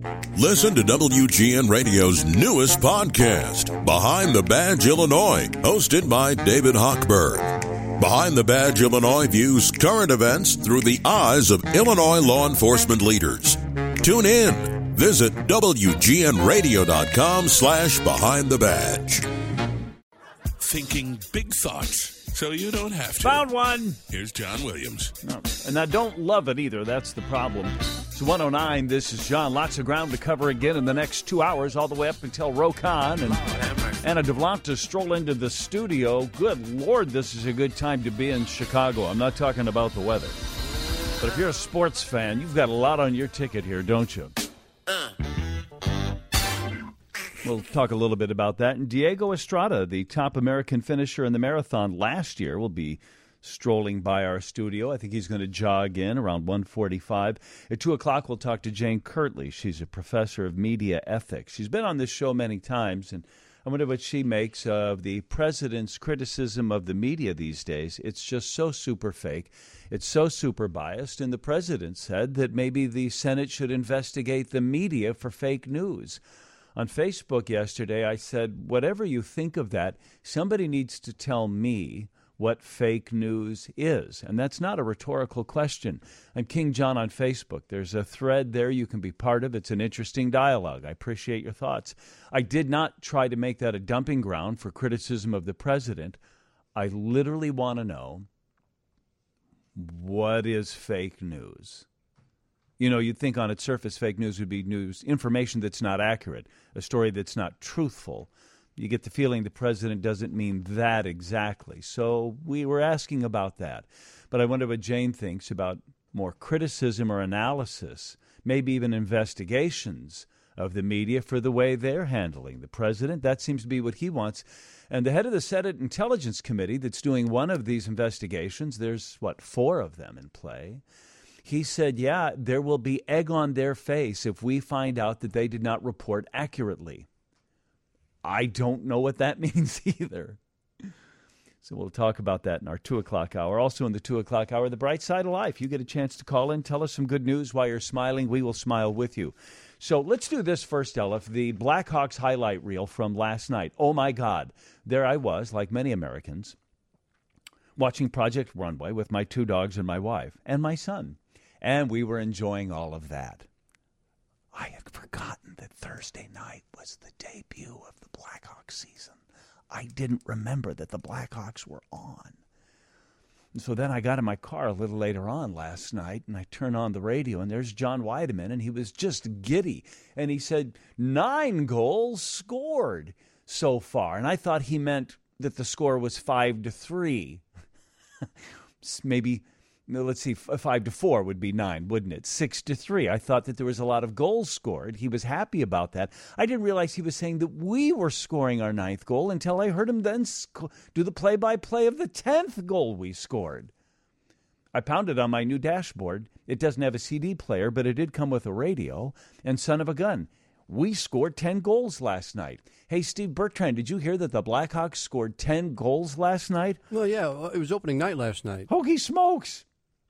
Listen to WGN Radio's newest podcast, Behind the Badge Illinois, hosted by David Hochberg. Behind the Badge Illinois views current events through the eyes of Illinois law enforcement leaders. Tune in. Visit WGNRadio.com/Behind the Badge. Thinking big thoughts so you don't have to. Found one. Here's John Williams. No. And I don't love it either. That's the problem. It's 109. This is John. Lots of ground to cover again in the next 2 hours, all the way up until Rokan and Anna DeVlanta stroll into the studio. Good Lord, this is a good time to be in Chicago. I'm not talking about the weather. But if you're a sports fan, you've got a lot on your ticket here, don't you? We'll talk a little bit about that. And Diego Estrada, the top American finisher in the marathon last year, will be strolling by our studio. I think he's going to jog in around 1:45. At 2 o'clock, we'll talk to Jane Kirtley. She's a professor of media ethics. She's been on this show many times, and I wonder what she makes of the president's criticism of the media these days. It's just so super fake. It's so super biased. And the president said that maybe the Senate should investigate the media for fake news. On Facebook yesterday, I said, whatever you think of that, somebody needs to tell me what fake news is. And that's not a rhetorical question. I'm King John on Facebook. There's a thread there you can be part of. It's an interesting dialogue. I appreciate your thoughts. I did not try to make that a dumping ground for criticism of the president. I literally want to know, what is fake news? You know, you'd think on its surface fake news would be news, information that's not accurate, a story that's not truthful. You get the feeling the president doesn't mean that exactly. So we were asking about that. But I wonder what Jane thinks about more criticism or analysis, maybe even investigations of the media for the way they're handling the president. That seems to be what he wants. And the head of the Senate Intelligence Committee that's doing one of these investigations, there's, 4 of them in play. He said, yeah, there will be egg on their face if we find out that they did not report accurately. I don't know what that means either. So we'll talk about that in our 2 o'clock hour. Also in the 2 o'clock hour, the bright side of life. You get a chance to call in, tell us some good news while you're smiling. We will smile with you. So let's do this first, Elif, the Blackhawks highlight reel from last night. Oh, my God. There I was, like many Americans, watching Project Runway with my 2 dogs and my wife and my son. And we were enjoying all of that. I had forgotten that Thursday night was the debut of the Blackhawks season. I didn't remember that the Blackhawks were on. And so then I got in my car a little later on last night, and I turned on the radio, and there's John Weideman, and he was just giddy. And he said, 9 goals scored so far. And I thought he meant that the score was 5-3. Maybe... Let's see, 5-4 would be 9, wouldn't it? 6-3. I thought that there was a lot of goals scored. He was happy about that. I didn't realize he was saying that we were scoring our 9th goal until I heard him then do the play-by-play of the 10th goal we scored. I pounded on my new dashboard. It doesn't have a CD player, but it did come with a radio. And son of a gun, we scored 10 goals last night. Hey, Steve Bertrand, did you hear that the Blackhawks scored 10 goals last night? Well, yeah, it was opening night last night. Holy smokes!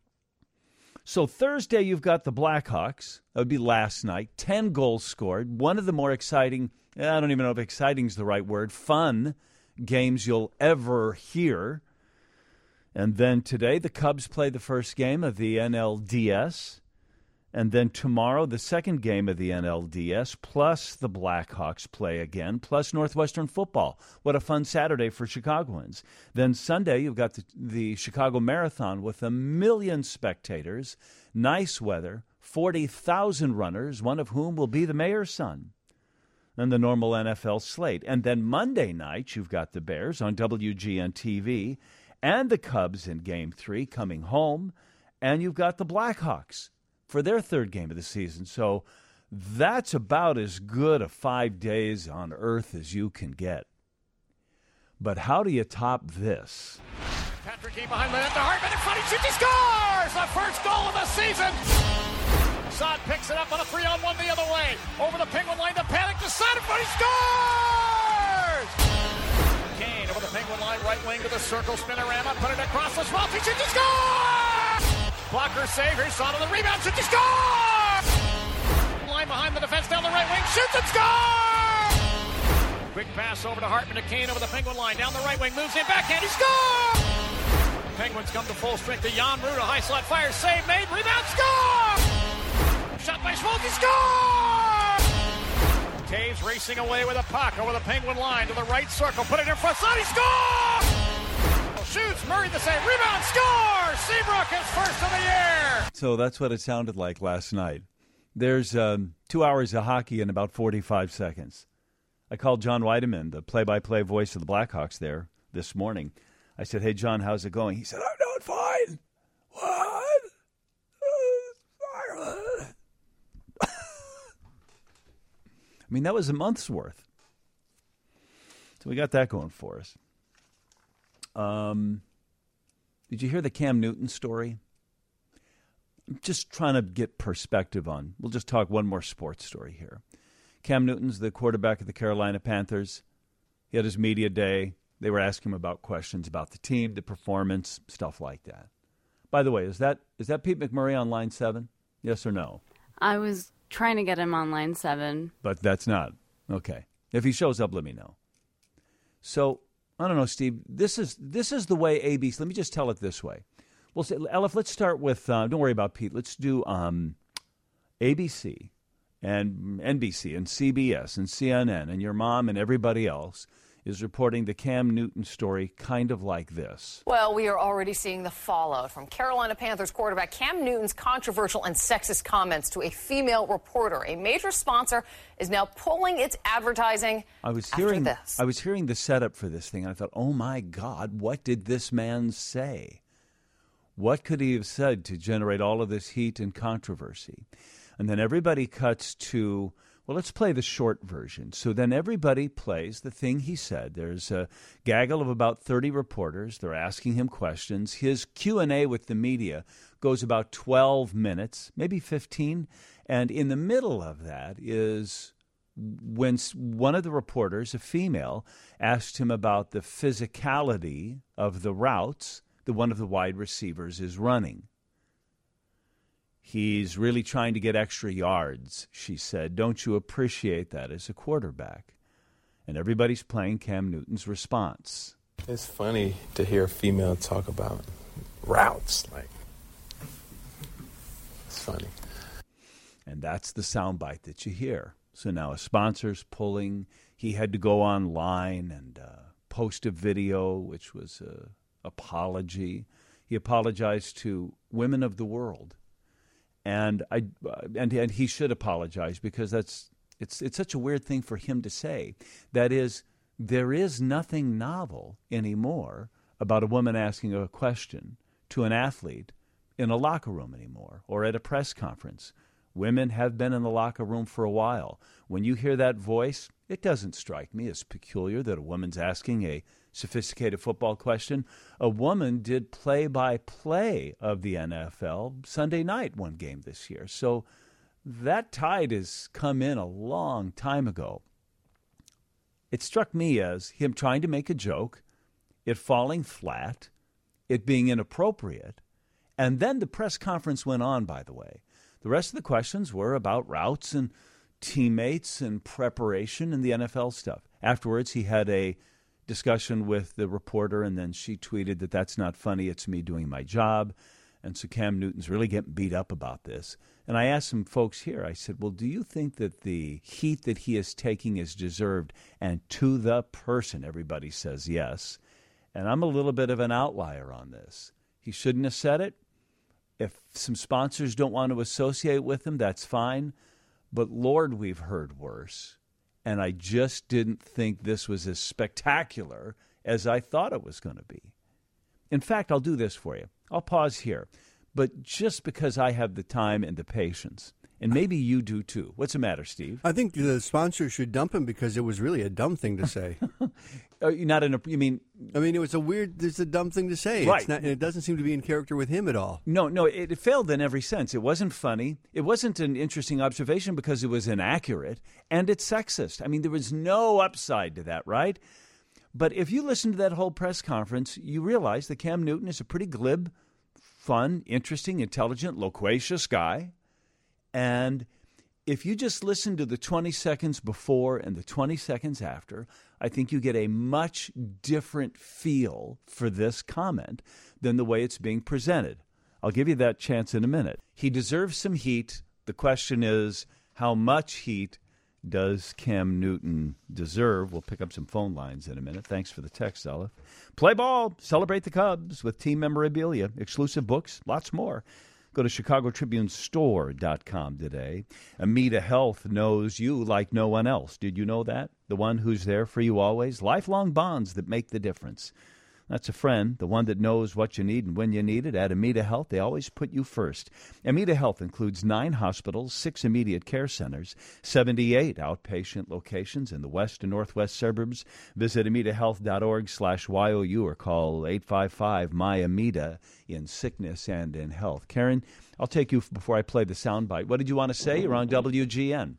So Thursday, you've got the Blackhawks. That would be last night. 10 goals scored. One of the more exciting, I don't even know if exciting is the right word, fun games you'll ever hear. And then today, the Cubs play the first game of the NLDS. And then tomorrow, the second game of the NLDS, plus the Blackhawks play again, plus Northwestern football. What a fun Saturday for Chicagoans. Then Sunday, you've got the Chicago Marathon with 1 million spectators, nice weather, 40,000 runners, one of whom will be the mayor's son. Then the normal NFL slate. And then Monday night, you've got the Bears on WGN-TV and the Cubs in Game 3 coming home, and you've got the Blackhawks for their 3rd game of the season. So that's about as good a 5 days on earth as you can get. But how do you top this? Patrick Kane behind the net to Hartman in front. He shoots, he scores! The first goal of the season! Saad picks it up on a 3-on-1 the other way. Over the Penguin line to Panic to Saad in front. He scores! Kane over the Penguin line, right wing to the circle, spinorama, put it across the small. He shoots, he scores! Blocker save. Here's Saad on the rebound. Should he score? Line behind the defense. and score! Quick pass over to Hartman to Kane over the Penguin line. Down the right wing, moves in, backhand, he scores! Penguins come to full strength to Jan Rutta. High slot fire, save made, rebound, score! Shot by Schmaltz, he scores! Taves racing away with a puck over the Penguin line to the right circle. Put it in front side, he scores! Shoots, Murray the save, rebound, score! Seabrook is first of the year! So that's what it sounded like last night. There's 2 hours of hockey in about 45 seconds. I called John Weideman, the play-by-play voice of the Blackhawks there this morning. I said, hey, John, how's it going? He said, I'm doing fine. What? I mean, that was a month's worth. So we got that going for us. Did you hear the Cam Newton story? I'm just trying to get perspective on. We'll just talk one more sports story here. Cam Newton's the quarterback of the Carolina Panthers. He had his media day. They were asking him about questions about the team, the performance, stuff like that. By the way, is that Pete McMurray on line 7? Yes or no? I was trying to get him on line 7. But that's not. Okay. If he shows up, let me know. So, I don't know, Steve. This is the way ABC. Let me just tell it this way. We'll say, Elif, let's start with, don't worry about Pete. Let's do ABC and NBC and CBS and CNN and your mom and everybody else is reporting the Cam Newton story kind of like this. Well, we are already seeing the fallout from Carolina Panthers quarterback Cam Newton's controversial and sexist comments to a female reporter. A major sponsor is now pulling its advertising after this. I was hearing the setup for this thing, and I thought, oh, my God, what did this man say? What could he have said to generate all of this heat and controversy? And then everybody cuts to, well, let's play the short version. So then everybody plays the thing he said. There's a gaggle of about 30 reporters. They're asking him questions. His Q&A with the media goes about 12 minutes, maybe 15. And in the middle of that is when one of the reporters, a female, asked him about the physicality of the routes that one of the wide receivers is running. He's really trying to get extra yards, she said. Don't you appreciate that as a quarterback? And everybody's playing Cam Newton's response. It's funny to hear a female talk about routes. Like, it's funny. And that's the soundbite that you hear. So now a sponsor's pulling. He had to go online and post a video, which was an apology. He apologized to women of the world. And he should apologize because it's such a weird thing for him to say. That is, there is nothing novel anymore about a woman asking a question to an athlete in a locker room anymore or at a press conference. Women have been in the locker room for a while. When you hear that voice, it doesn't strike me as peculiar that a woman's asking a sophisticated football question. A woman did play-by-play of the NFL Sunday night one game this year. So that tide has come in a long time ago. It struck me as him trying to make a joke, it falling flat, it being inappropriate, and then the press conference went on, by the way. The rest of the questions were about routes and teammates and preparation and the NFL stuff. Afterwards, he had a discussion with the reporter, and then she tweeted that that's not funny, it's me doing my job. And so Cam Newton's really getting beat up about this. And I asked some folks here, I said, well, do you think that the heat that he is taking is deserved? And to the person, everybody says yes. And I'm a little bit of an outlier on this. He shouldn't have said it. If some sponsors don't want to associate with him, that's fine. But Lord, we've heard worse. And I just didn't think this was as spectacular as I thought it was going to be. In fact, I'll do this for you. I'll pause here. But just because I have the time and the patience, and maybe you do too. What's the matter, Steve? I think the sponsor should dump him because it was really a dumb thing to say. You mean? I mean, it's a dumb thing to say. Right. It's not, it doesn't seem to be in character with him at all. No, it failed in every sense. It wasn't funny. It wasn't an interesting observation because it was inaccurate, and it's sexist. I mean, there was no upside to that, right? But if you listen to that whole press conference, you realize that Cam Newton is a pretty glib, fun, interesting, intelligent, loquacious guy. And if you just listen to the 20 seconds before and the 20 seconds after, I think you get a much different feel for this comment than the way it's being presented. I'll give you that chance in a minute. He deserves some heat. The question is, how much heat does Cam Newton deserve? We'll pick up some phone lines in a minute. Thanks for the text, Olive. Play ball. Celebrate the Cubs with team memorabilia, exclusive books, lots more. Go to ChicagoTribuneStore.com today. Amita Health knows you like no one else. Did you know that? The one who's there for you always. Lifelong bonds that make the difference. That's a friend, the one that knows what you need and when you need it. At Amita Health, they always put you first. Amita Health includes 9 hospitals, 6 immediate care centers, 78 outpatient locations in the west and northwest suburbs. Visit AmitaHealth.org/YOU or call 855-MY-AMITA in sickness and in health. Karen, I'll take you before I play the soundbite. What did you want to say? You're on WGN.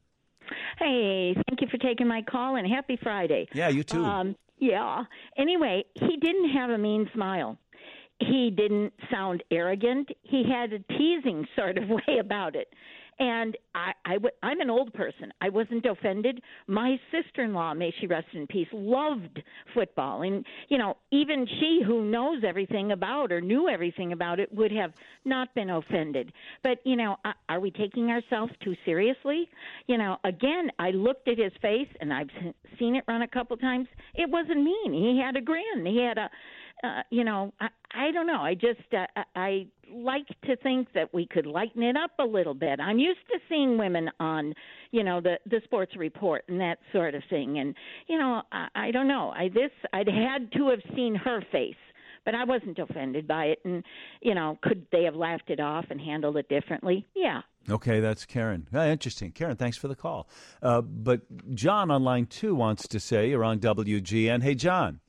Hey, thank you for taking my call, and happy Friday. Yeah, you too. Yeah. Anyway, he didn't have a mean smile. He didn't sound arrogant. He had a teasing sort of way about it. And I'm an old person. I wasn't offended. My sister-in-law, may she rest in peace, loved football. And, you know, even she who knows everything about or knew everything about it would have not been offended. But, you know, are we taking ourselves too seriously? You know, again, I looked at his face, and I've seen it run a couple times. It wasn't mean. He had a grin. He had a... you know, I don't know. I just I like to think that we could lighten it up a little bit. I'm used to seeing women on, you know, the sports report and that sort of thing. And, you know, I don't know. I'd had to have seen her face, but I wasn't offended by it. And, you know, could they have laughed it off and handled it differently? Yeah. Okay, that's Karen. Interesting. Karen, thanks for the call. But John on line 2 wants to say, you're on WGN. Hey, John.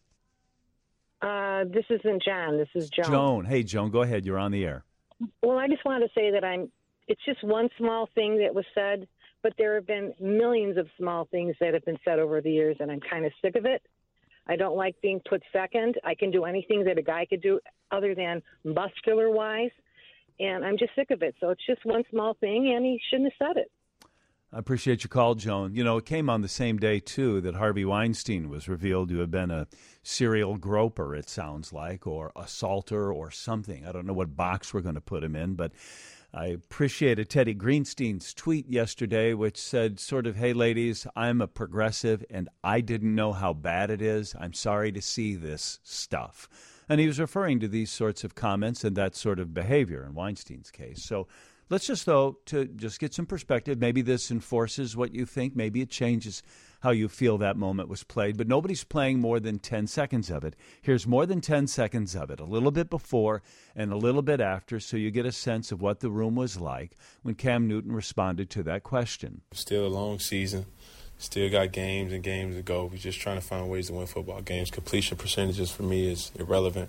This isn't John. This is Joan. Joan. Hey, Joan, go ahead. You're on the air. Well, I just wanted to say that it's just one small thing that was said, but there have been millions of small things that have been said over the years, and I'm kind of sick of it. I don't like being put second. I can do anything that a guy could do other than muscular-wise, and I'm just sick of it. So it's just one small thing, and he shouldn't have said it. I appreciate your call, Joan. You know, it came on the same day, too, that Harvey Weinstein was revealed to have been a serial groper, it sounds like, or assaulter or something. I don't know what box we're going to put him in, but I appreciated Teddy Greenstein's tweet yesterday, which said sort of, hey, ladies, I'm a progressive, and I didn't know how bad it is. I'm sorry to see this stuff. And he was referring to these sorts of comments and that sort of behavior in Weinstein's case. So let's just, though, to just get some perspective. Maybe this enforces what you think. Maybe it changes how you feel that moment was played. But nobody's playing more than 10 seconds of it. Here's more than 10 seconds of it, a little bit before and a little bit after, so you get a sense of what the room was like when Cam Newton responded to that question. Still a long season. Still got games and games to go. We're just trying to find ways to win football games. Completion percentages for me is irrelevant.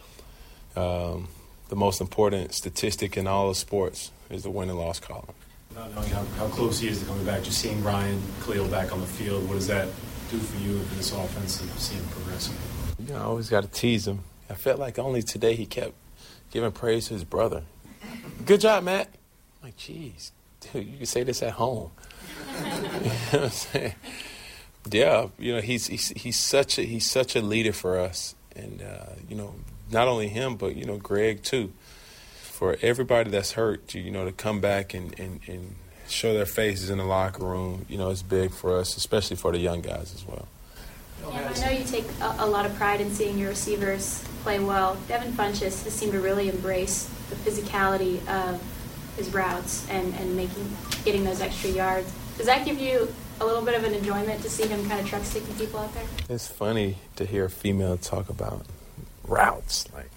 The most important statistic in all of sports is the win and loss column. Not knowing how close he is to coming back, just seeing Ryan Khalil back on the field, what does that do for you in this offense and seeing him progressing? You know, I always got to tease him. I felt like only today he kept giving praise to his brother. Good job, Matt. I'm like, geez, dude, you can say this at home. You know what I'm saying? Yeah, you know, he's such a leader for us, and you know, not only him, but you know, Greg too. For everybody that's hurt, you know, to come back and show their faces in the locker room, you know, it's big for us, especially for the young guys as well. Yeah, I know you take a lot of pride in seeing your receivers play well. Devin Funchess has seemed to really embrace the physicality of his routes and getting those extra yards. Does that give you a little bit of an enjoyment to see him kind of truck sticking people out there? It's funny to hear a female talk about routes, like.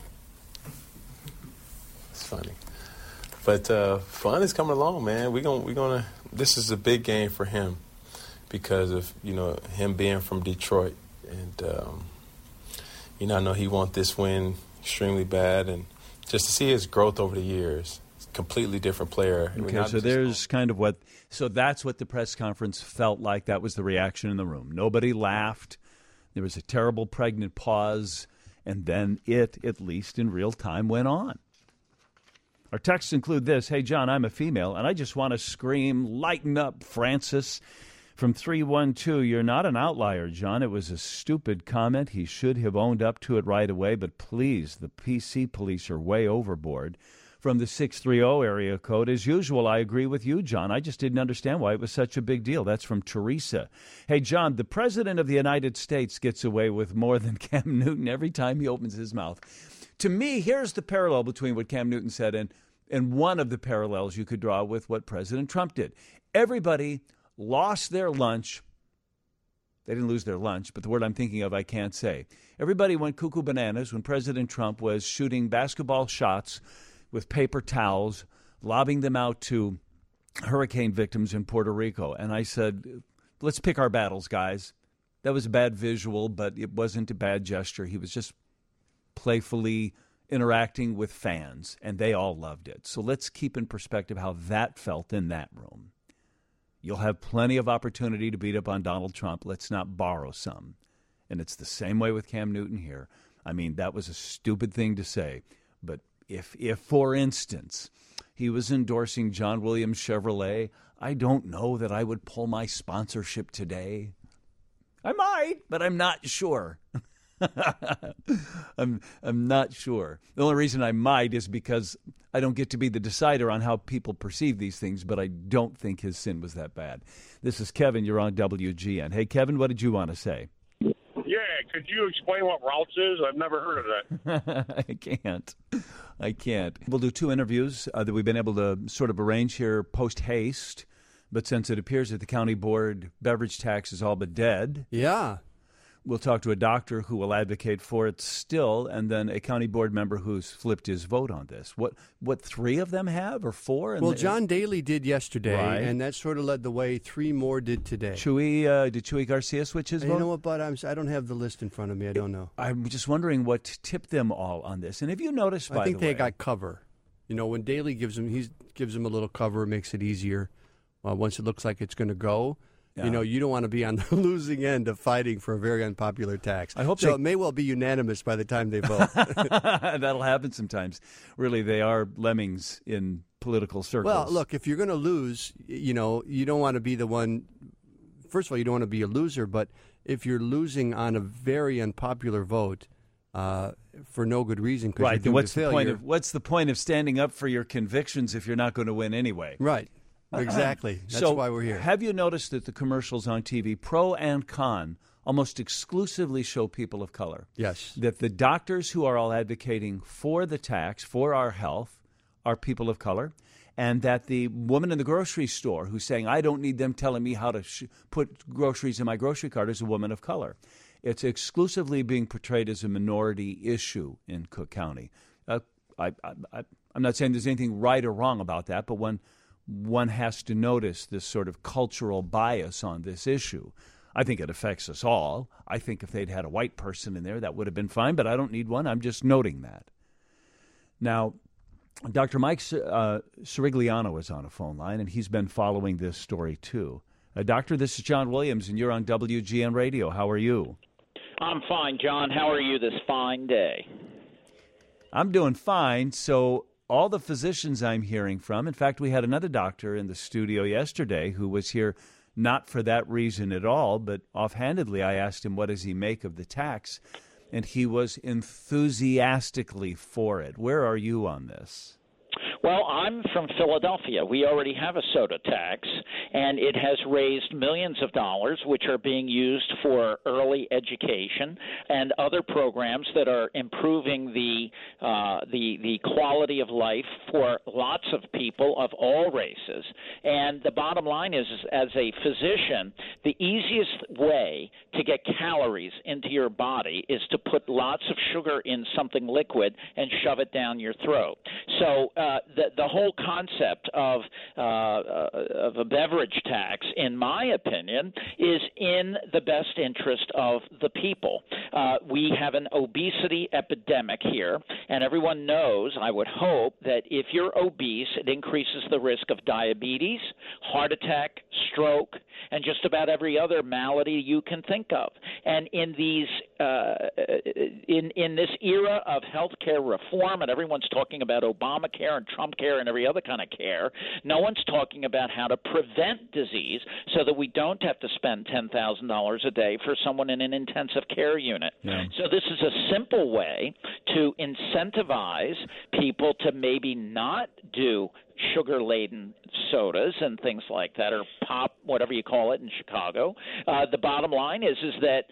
Funny, but fun is coming along, man. We're gonna. This is a big game for him because of him being from Detroit, and I know he wants this win extremely bad, and just to see his growth over the years, completely different player. Okay, so there's kind of so that's what the press conference felt like. That was the reaction in the room. Nobody laughed. There was a terrible pregnant pause, and then it, at least in real time, went on. Our texts include this. Hey, John, I'm a female, and I just want to scream, lighten up, Francis. From 312, you're not an outlier, John. It was a stupid comment. He should have owned up to it right away, but please, the PC police are way overboard. From the 630 area code, as usual, I agree with you, John. I just didn't understand why it was such a big deal. That's from Teresa. Hey, John, the President of the United States gets away with more than Cam Newton every time he opens his mouth. To me, here's the parallel between what Cam Newton said and one of the parallels you could draw with what President Trump did. Everybody lost their lunch. They didn't lose their lunch, but the word I'm thinking of I can't say. Everybody went cuckoo bananas when President Trump was shooting basketball shots with paper towels, lobbing them out to hurricane victims in Puerto Rico. And I said, let's pick our battles, guys. That was a bad visual, but it wasn't a bad gesture. He was just playfully interacting with fans, and they all loved it. So let's keep in perspective how that felt in that room. You'll have plenty of opportunity to beat up on Donald Trump. Let's not borrow some. And it's the same way with Cam Newton here. I mean, that was a stupid thing to say, but If, for instance, he was endorsing John Williams Chevrolet, I don't know that I would pull my sponsorship today. I might, but I'm not sure. I'm not sure. The only reason I might is because I don't get to be the decider on how people perceive these things, but I don't think his sin was that bad. This is Kevin. You're on WGN. Hey, Kevin, what did you want to say? Yeah, could you explain what routes is? I've never heard of that. I can't. We'll do 2 interviews that we've been able to sort of arrange here post-haste, but since it appears that the county board beverage tax is all but dead. Yeah. We'll talk to a doctor who will advocate for it still, and then a county board member who's flipped his vote on this. What 3 of them have, or 4? Well, John Daly did yesterday, right, and that sort of led the way. 3 more did today. Did Chuy Garcia switch his vote? You know what, Bud? I don't have the list in front of me. I don't know. I'm just wondering what tipped them all on this. And have you noticed, by the way, I think they got cover. You know, when Daly gives them a little cover, it makes it easier. Once it looks like it's going to go. Yeah. You know, you don't want to be on the losing end of fighting for a very unpopular tax. I hope so. It may well be unanimous by the time they vote. That'll happen sometimes. Really, they are lemmings in political circles. Well, look, if you're going to lose, you know, you don't want to be the one. First of all, you don't want to be a loser. But if you're losing on a very unpopular vote for no good reason, right? Then what's the point of standing up for your convictions if you're not going to win anyway? Right. Exactly. That's why we're here. Have you noticed that the commercials on TV, pro and con, almost exclusively show people of color? Yes. That the doctors who are all advocating for the tax, for our health, are people of color, and that the woman in the grocery store who's saying, I don't need them telling me how to put groceries in my grocery cart, is a woman of color. It's exclusively being portrayed as a minority issue in Cook County. I'm not saying there's anything right or wrong about that, but one has to notice this sort of cultural bias on this issue. I think it affects us all. I think if they'd had a white person in there, that would have been fine, but I don't need one. I'm just noting that. Now, Dr. Mike Sirigliano is on a phone line, and he's been following this story too. Doctor, this is John Williams, and you're on WGN Radio. How are you? I'm fine, John. How are you this fine day? I'm doing fine. So all the physicians I'm hearing from, in fact, we had another doctor in the studio yesterday who was here not for that reason at all, but offhandedly I asked him what does he make of the tax, and he was enthusiastically for it. Where are you on this? Well, I'm from Philadelphia. We already have a soda tax, and it has raised millions of dollars, which are being used for early education and other programs that are improving the quality of life for lots of people of all races. And the bottom line is, as a physician, the easiest way to get calories into your body is to put lots of sugar in something liquid and shove it down your throat. So the whole concept of a beverage tax, in my opinion, is in the best interest of the people. We have an obesity epidemic here, and everyone knows, I would hope, that if you're obese, it increases the risk of diabetes, heart attack, stroke, and just about every other malady you can think of. And in these in this era of healthcare reform, and everyone's talking about Obamacare and Trump care and every other kind of care, no one's talking about how to prevent disease so that we don't have to spend $10,000 a day for someone in an intensive care unit. Yeah. So this is a simple way to incentivize people to maybe not do sugar-laden sodas and things like that, or pop, whatever you call it in Chicago. The bottom line is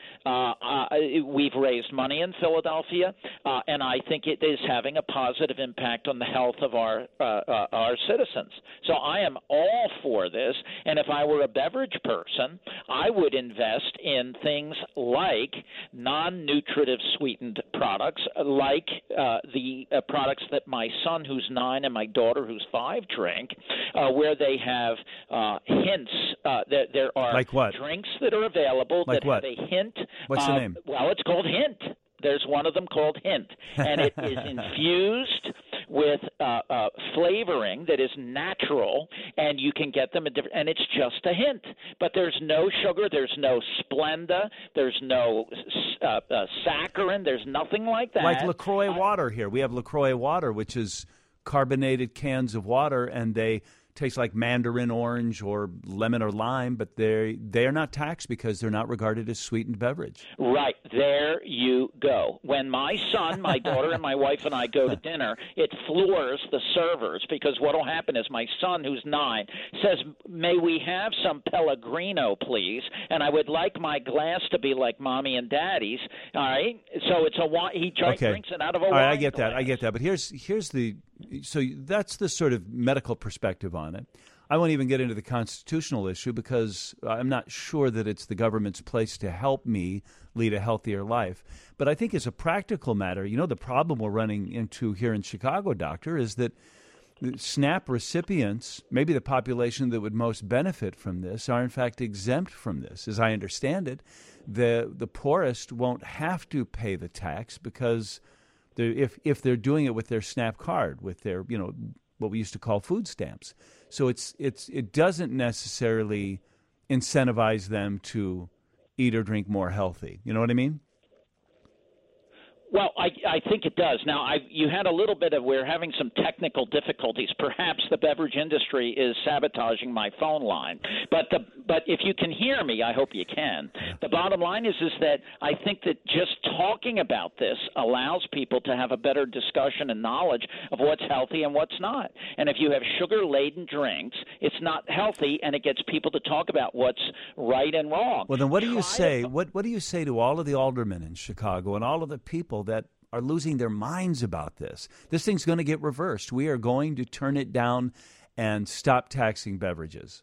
that we've raised money in Philadelphia, and I think it is having a positive impact on the health of our citizens. So I am all for this, and if I were a beverage person, I would invest in things like non-nutritive sweetened products, like the products that my son, who's 9, and my daughter, who's 5, drink, where they have hints. There are like what? Drinks that are available like that what? have a hint. What's the name? Well, it's called Hint. There's one of them called Hint, and it is infused with flavoring that is natural, and you can get them and it's just a hint. But there's no sugar, there's no Splenda, there's no saccharin, there's nothing like that. Like LaCroix water here. We have LaCroix water, which is carbonated cans of water, and they taste like mandarin orange or lemon or lime, but they are not taxed because they're not regarded as sweetened beverage. Right. There you go. When my son, my daughter, and my wife and I go to dinner, it floors the servers, because what will happen is my son, who's 9, says, "May we have some Pellegrino, please? And I would like my glass to be like Mommy and Daddy's." All right? So it's a wine. He drinks it out of a wine All right, I get glass. that. I get that. But here's the so that's the sort of medical perspective on it. I won't even get into the constitutional issue because I'm not sure that it's the government's place to help me lead a healthier life. But I think as a practical matter, the problem we're running into here in Chicago, Doctor, is that SNAP recipients, maybe the population that would most benefit from this, are in fact exempt from this. As I understand it, the poorest won't have to pay the tax because if they're doing it with their SNAP card, with their what we used to call food stamps. So it doesn't necessarily incentivize them to eat or drink more healthy. You know what I mean? Well, I think it does. Now, you had a little bit of, we're having some technical difficulties. Perhaps the beverage industry is sabotaging my phone line. But if you can hear me, I hope you can. The bottom line is that I think that just talking about this allows people to have a better discussion and knowledge of what's healthy and what's not. And if you have sugar-laden drinks, it's not healthy, and it gets people to talk about what's right and wrong. Well, then what do you say? What do you say to all of the aldermen in Chicago and all of the people that are losing their minds about this? This thing's going to get reversed. We are going to turn it down and stop taxing beverages.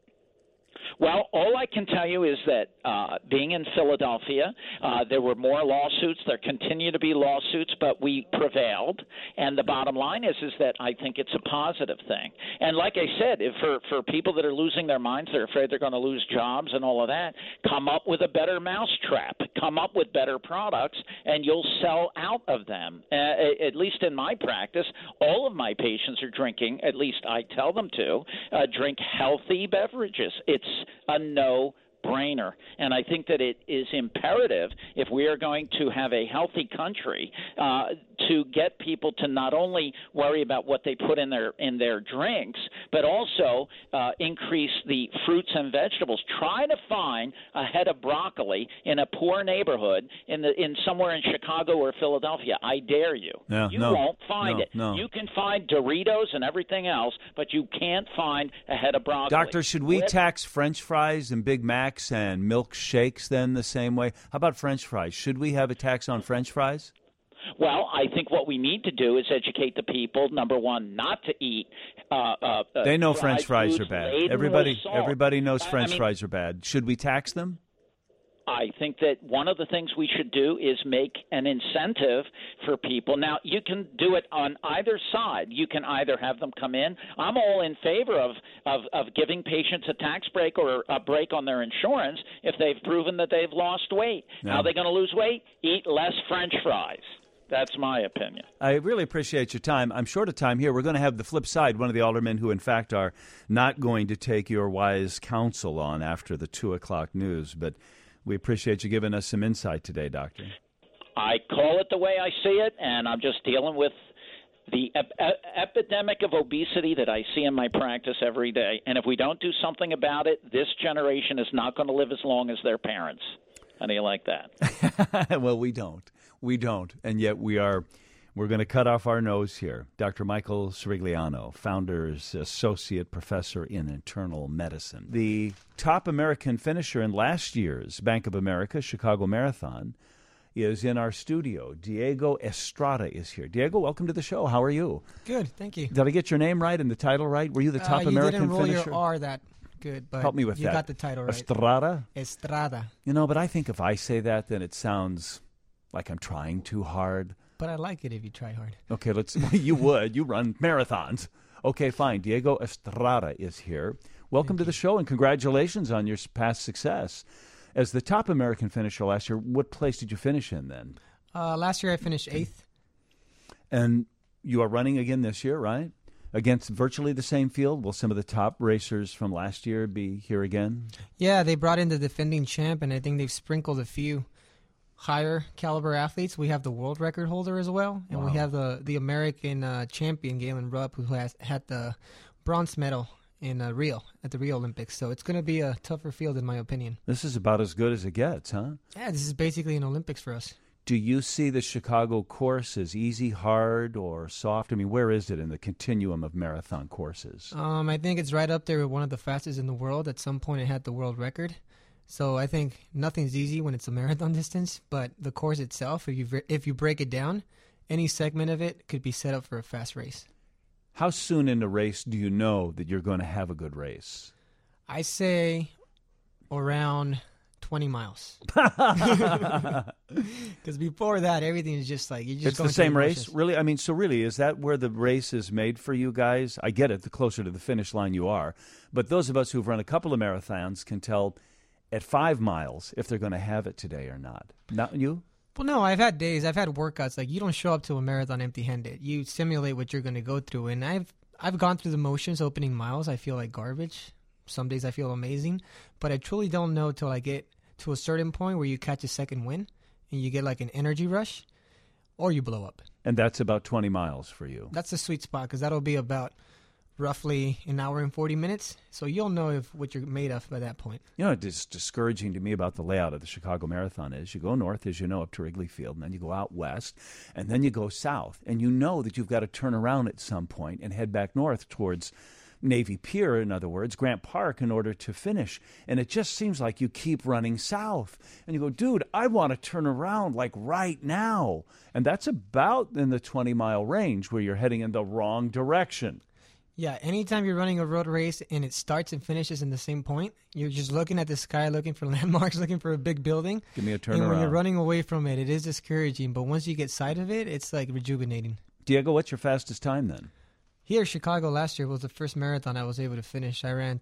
Well, all I can tell you is that being in Philadelphia, there were more lawsuits. There continue to be lawsuits, but we prevailed. And the bottom line is that I think it's a positive thing. And like I said, for people that are losing their minds, they're afraid they're going to lose jobs and all of that, come up with a better mousetrap. Come up with better products, and you'll sell out of them. At least in my practice, all of my patients are drinking, at least I tell them to, drink healthy beverages. It's a no-brainer. And I think that it is imperative, if we are going to have a healthy country, to get people to not only worry about what they put in their drinks, but also increase the fruits and vegetables. Try to find a head of broccoli in a poor neighborhood in somewhere in Chicago or Philadelphia. I dare you. You won't find it. No. You can find Doritos and everything else, but you can't find a head of broccoli. Doctor, should we tax French fries and Big Macs and milkshakes then the same way? How about French fries? Should we have a tax on French fries? Well, I think what we need to do is educate the people, number one, not to eat they know French fries are bad. Everybody knows French fries are bad. Should we tax them? I think that one of the things we should do is make an incentive for people. Now, you can do it on either side. You can either have them come in. I'm all in favor of giving patients a tax break or a break on their insurance if they've proven that they've lost weight. No. How are they going to lose weight? Eat less French fries. That's my opinion. I really appreciate your time. I'm short of time here. We're going to have the flip side, one of the aldermen who, in fact, are not going to take your wise counsel on after the 2 o'clock news. But We appreciate you giving us some insight today, Doctor. I call it the way I see it, and I'm just dealing with the epidemic of obesity that I see in my practice every day. And if we don't do something about it, this generation is not going to live as long as their parents. How do you like that? Well, we don't. We don't. And yet we're going to cut off our nose here. Dr. Michael Sirigliano, Founder's Associate Professor in Internal Medicine. The top American finisher in last year's Bank of America Chicago Marathon is in our studio. Diego Estrada is here. Diego, welcome to the show. How are you? Good, thank you. Did I get your name right and the title right? Were you the top American finisher? You didn't roll your R that good, but help me with you that. got the title right. Estrada? Estrada. You know, but I think if I say that, then it sounds like I'm trying too hard. But I like it if you try hard. Okay, you would. You run marathons. Okay, fine. Diego Estrada is here. Welcome to the show, and congratulations on your past success. As the top American finisher last year, what place did you finish in then? Last year I finished 8th. And you are running again this year, right? Against virtually the same field? Will some of the top racers from last year be here again? Yeah, they brought in the defending champ, and I think they've sprinkled a few higher caliber athletes. We have the world record holder as well, and we have the American champion, Galen Rupp, who had the bronze medal in Rio, at the Rio Olympics. So it's going to be a tougher field, in my opinion. This is about as good as it gets, huh? Yeah, this is basically an Olympics for us. Do you see the Chicago course as easy, hard, or soft? I mean, where is it in the continuum of marathon courses? I think it's right up there with one of the fastest in the world. At some point, it had the world record. So I think nothing's easy when it's a marathon distance, but the course itself, if you break it down, any segment of it could be set up for a fast race. How soon in the race do you know that you're going to have a good race? I say around 20 miles. Because before that, everything is just like... It's the same race? Really? I mean, so really, is that where the race is made for you guys? I get it, the closer to the finish line you are. But those of us who've run a couple of marathons can tell at 5 miles if they're going to have it today or not. Not you? Well, no, I've had days, I've had workouts, like you don't show up to a marathon empty-handed. You simulate what you're going to go through, and I've gone through the motions opening miles. I feel like garbage. Some days I feel amazing, but I truly don't know till I get to a certain point where you catch a second wind, and you get like an energy rush, or you blow up. And that's about 20 miles for you. That's the sweet spot, because that'll be about roughly an hour and 40 minutes. So you'll know what you're made of by that point. You know, it's discouraging to me about the layout of the Chicago Marathon is you go north, as you know, up to Wrigley Field, and then you go out west, and then you go south. And you know that you've got to turn around at some point and head back north towards Navy Pier, in other words, Grant Park, in order to finish. And it just seems like you keep running south. And you go, dude, I want to turn around like right now. And that's about in the 20-mile range where you're heading in the wrong direction. Yeah, anytime you're running a road race and it starts and finishes in the same point, you're just looking at the sky, looking for landmarks, looking for a big building. Give me a turnaround. And when you're running away from it, it is discouraging. But once you get sight of it, it's like rejuvenating. Diego, what's your fastest time then? Here, Chicago last year was the first marathon I was able to finish. I ran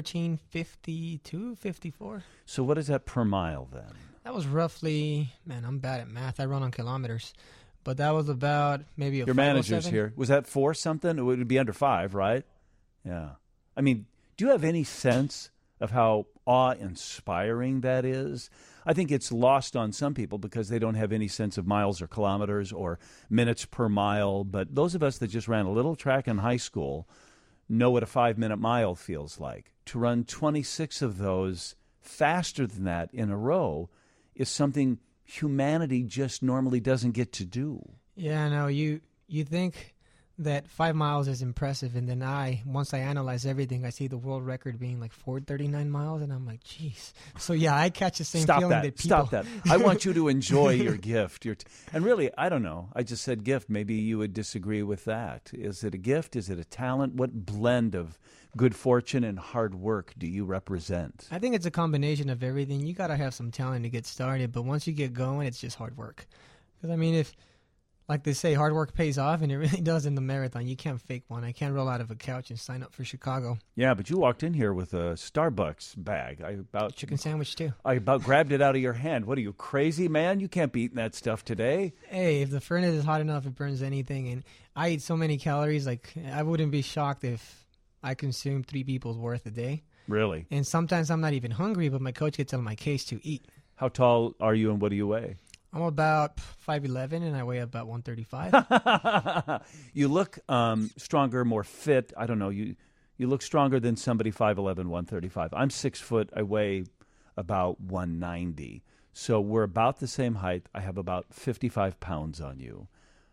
2:13:52, 54. So what is that per mile then? That was roughly, man, I'm bad at math. I run on kilometers. But that was about maybe a 5:07. Your manager's here. Was that 4 something? It would be under 5, right? Yeah. I mean, do you have any sense of how awe-inspiring that is? I think it's lost on some people because they don't have any sense of miles or kilometers or minutes per mile. But those of us that just ran a little track in high school know what a 5-minute mile feels like. To run 26 of those faster than that in a row is something humanity just normally doesn't get to do. Yeah, no, you think that 5 miles is impressive, and then once I analyze everything, I see the world record being like 4:39 miles, and I'm like, geez. So yeah, I catch the same feeling that people... Stop that. I want you to enjoy your gift. And really, I don't know. I just said gift. Maybe you would disagree with that. Is it a gift? Is it a talent? What blend of good fortune and hard work do you represent? I think it's a combination of everything. You got to have some talent to get started, but once you get going, it's just hard work. Because, I mean, if... Like they say, hard work pays off, and it really does in the marathon. You can't fake one. I can't roll out of a couch and sign up for Chicago. Yeah, but you walked in here with a Starbucks bag. Chicken sandwich, too. I about grabbed it out of your hand. What are you, crazy, man? You can't be eating that stuff today. Hey, if the furnace is hot enough, it burns anything. And I eat so many calories, like I wouldn't be shocked if I consumed 3 people's worth a day. Really? And sometimes I'm not even hungry, but my coach gets on my case to eat. How tall are you and what do you weigh? I'm about 5'11", and I weigh about 135. You look stronger, more fit. I don't know. You look stronger than somebody 5'11", 135. I'm 6 foot. I weigh about 190. So we're about the same height. I have about 55 pounds on you.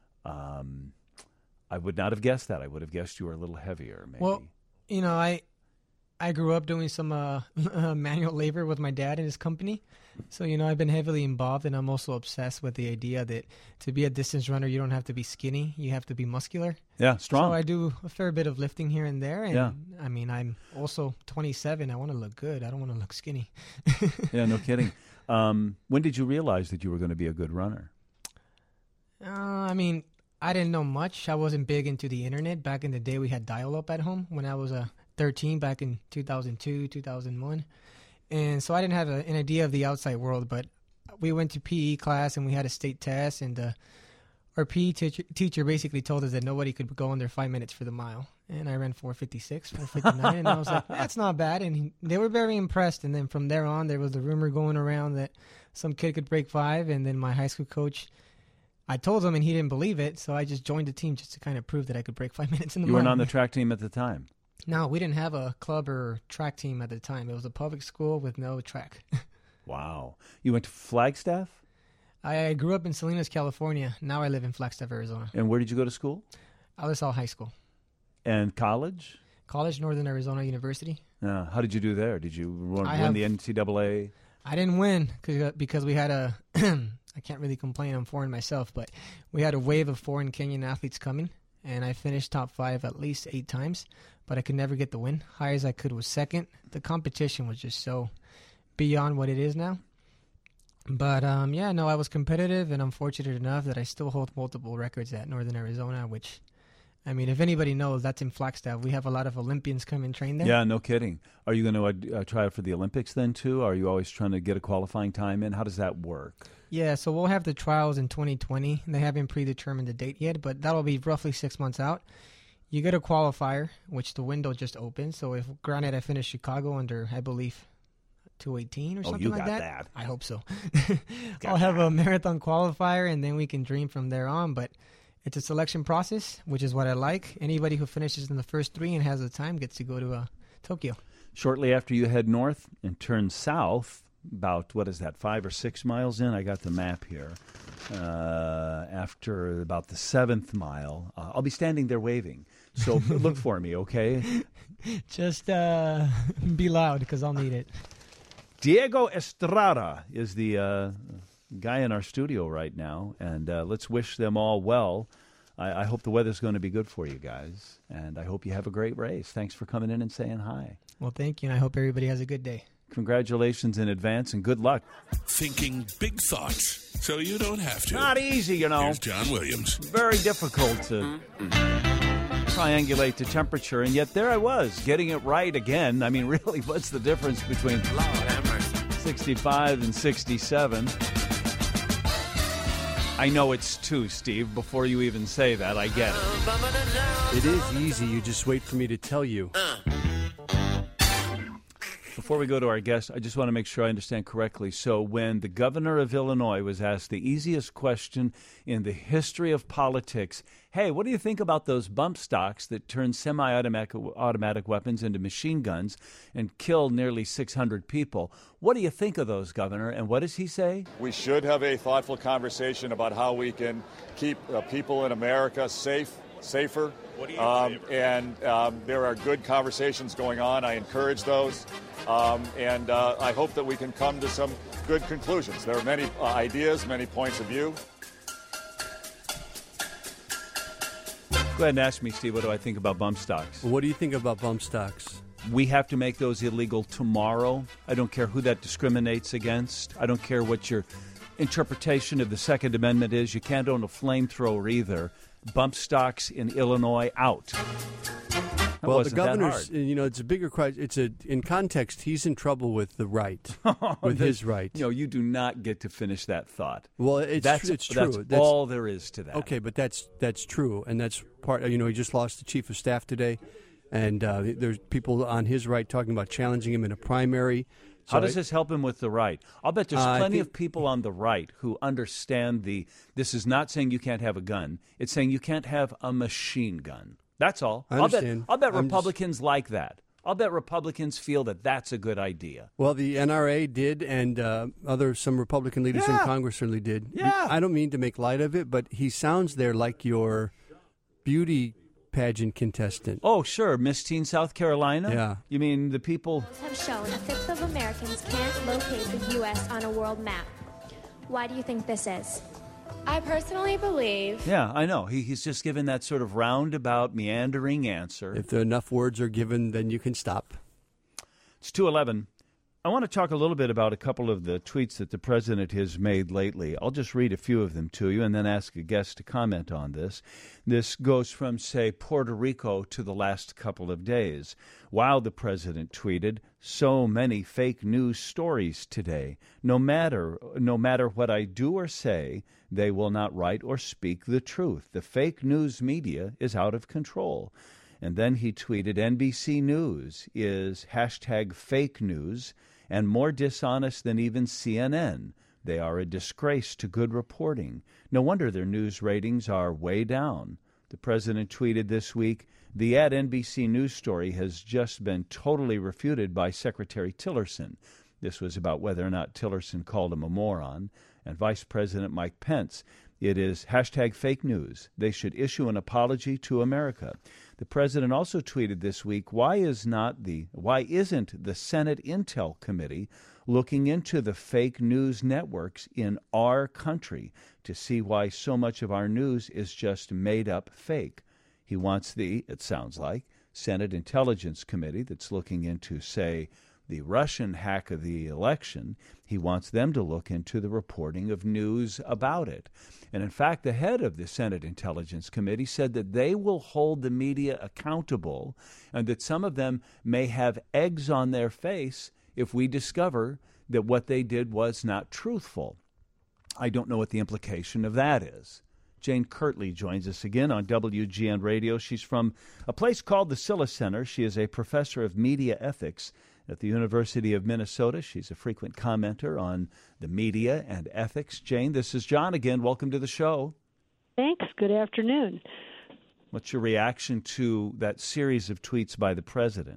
I would not have guessed that. I would have guessed you were a little heavier, maybe. Well, you know, I grew up doing some manual labor with my dad in his company. So, you know, I've been heavily involved, and I'm also obsessed with the idea that to be a distance runner, you don't have to be skinny. You have to be muscular. Yeah, strong. So I do a fair bit of lifting here and there. And, yeah. I mean, I'm also 27. I want to look good. I don't want to look skinny. Yeah, no kidding. When did you realize that you were going to be a good runner? I mean, I didn't know much. I wasn't big into the internet. Back in the day, we had dial-up at home when I was 13, back in 2002, 2001. And so I didn't have an idea of the outside world, but we went to PE class and we had a state test, and our PE teacher basically told us that nobody could go under 5 minutes for the mile. And I ran 4:56, 4:59, and I was like, that's not bad. And they were very impressed. And then from there on, there was a rumor going around that some kid could break 5. And then my high school coach, I told him, and he didn't believe it. So I just joined the team just to kind of prove that I could break 5 minutes in the mile. You weren't on the track team at the time? No, we didn't have a club or track team at the time. It was a public school with no track. Wow. You went to Flagstaff? I grew up in Salinas, California. Now I live in Flagstaff, Arizona. And where did you go to school? Alisal High School. And college? College, Northern Arizona University. How did you do there? Did you win the NCAA? I didn't win because we had a I can't really complain, I'm foreign myself, but we had a wave of foreign Kenyan athletes coming, and I finished top 5 at least 8 times, but I could never get the win. High as I could was second. The competition was just so beyond what it is now. But, I was competitive, and I'm fortunate enough that I still hold multiple records at Northern Arizona, which, I mean, if anybody knows, that's in Flagstaff. We have a lot of Olympians come and train there. Yeah, no kidding. Are you going to try out for the Olympics then, too? Are you always trying to get a qualifying time in? How does that work? Yeah, so we'll have the trials in 2020. They haven't predetermined the date yet, but that'll be roughly 6 months out. You get a qualifier, which the window just opened. So if, granted, I finish Chicago under, I believe, 218 or something like that. Oh, you got that. I hope so. I'll have a marathon qualifier, and then we can dream from there on. But it's a selection process, which is what I like. Anybody who finishes in the first 3 and has the time gets to go to Tokyo. Shortly after you head north and turn south, about, 5 or 6 miles in? I got the map here. After about the 7th mile, I'll be standing there waving. So look for me, okay? Just be loud because I'll need it. Diego Estrada is the guy in our studio right now, and let's wish them all well. I hope the weather's going to be good for you guys, and I hope you have a great race. Thanks for coming in and saying hi. Well, thank you, and I hope everybody has a good day. Congratulations in advance, and good luck. Thinking big thoughts, so you don't have to. Not easy, you know. Here's John Williams. Very difficult to triangulate the temperature, and yet there I was, getting it right again. I mean, really, what's the difference between 65 and 67? I know it's 2, Steve. Before you even say that, I get it. It is easy. You just wait for me to tell you. Before we go to our guest, I just want to make sure I understand correctly. So when the governor of Illinois was asked the easiest question in the history of politics, hey, what do you think about those bump stocks that turn semi-automatic weapons into machine guns and kill nearly 600 people? What do you think of those, Governor? And what does he say? We should have a thoughtful conversation about how we can keep people in America safer. And there are good conversations going on. I encourage those. And I hope that we can come to some good conclusions. There are many ideas, many points of view. Go ahead and ask me, Steve, what do I think about bump stocks? What do you think about bump stocks? We have to make those illegal tomorrow. I don't care who that discriminates against. I don't care what your interpretation of the Second Amendment is. You can't own a flamethrower either. Bump stocks in Illinois out. Well, the governor's, it's a bigger question. In context, he's in trouble with the right, with his right. You do not get to finish that thought. Well, it's true. That's all there is to that. Okay, but that's true, and that's part. He just lost the chief of staff today, and there's people on his right talking about challenging him in a primary. How does this help him with the right? I'll bet there's plenty of people on the right who understand this is not saying you can't have a gun. It's saying you can't have a machine gun. That's all. I understand. I'll bet Republicans like that. I'll bet Republicans feel that that's a good idea. Well, the NRA did, and some Republican leaders in Congress certainly did. Yeah. I don't mean to make light of it, but he sounds there like your beauty pageant contestant. Oh, sure. Miss Teen South Carolina? Yeah. You mean the people... have shown a fifth of Americans can't locate the U.S. on a world map. Why do you think this is? I personally believe... Yeah, I know. He's just given that sort of roundabout, meandering answer. If enough words are given, then you can stop. It's 2:11. I want to talk a little bit about a couple of the tweets that the president has made lately. I'll just read a few of them to you and then ask a guest to comment on this. This goes from, say, Puerto Rico to the last couple of days. While the president tweeted, "So many fake news stories today. No matter what I do or say, they will not write or speak the truth. The fake news media is out of control." And then he tweeted, "NBC News is #fake news and more dishonest than even CNN. They are a disgrace to good reporting. No wonder their news ratings are way down." The president tweeted this week, "The NBC News story has just been totally refuted by Secretary Tillerson." This was about whether or not Tillerson called him a moron. And Vice President Mike Pence, "It is #fake news. They should issue an apology to America." The president also tweeted this week, why isn't the Senate Intel Committee looking into the fake news networks in our country to see why so much of our news is just made up fake? He wants it sounds like, Senate Intelligence Committee that's looking into, say, the Russian hack of the election. He wants them to look into the reporting of news about it. And in fact, the head of the Senate Intelligence Committee said that they will hold the media accountable and that some of them may have eggs on their face if we discover that what they did was not truthful. I don't know what the implication of that is. Jane Kirtley joins us again on WGN Radio. She's from a place called the Silla Center. She is a professor of media ethics at the University of Minnesota. She's a frequent commenter on the media and ethics. Jane, this is John again. Welcome to the show. Thanks. Good afternoon. What's your reaction to that series of tweets by the president?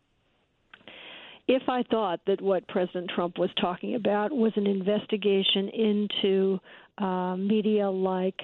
If I thought that what President Trump was talking about was an investigation into media like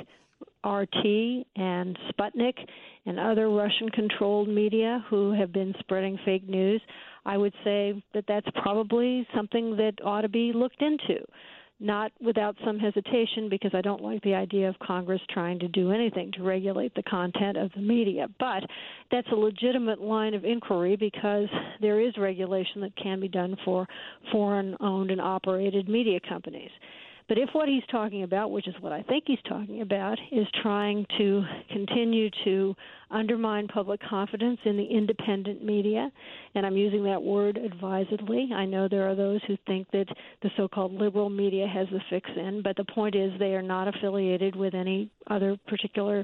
RT and Sputnik and other Russian-controlled media who have been spreading fake news, I would say that that's probably something that ought to be looked into, not without some hesitation, because I don't like the idea of Congress trying to do anything to regulate the content of the media. But that's a legitimate line of inquiry because there is regulation that can be done for foreign-owned and operated media companies. But if what he's talking about, which is what I think he's talking about, is trying to continue to undermine public confidence in the independent media, and I'm using that word advisedly. I know there are those who think that the so-called liberal media has the fix in, but the point is they are not affiliated with any other particular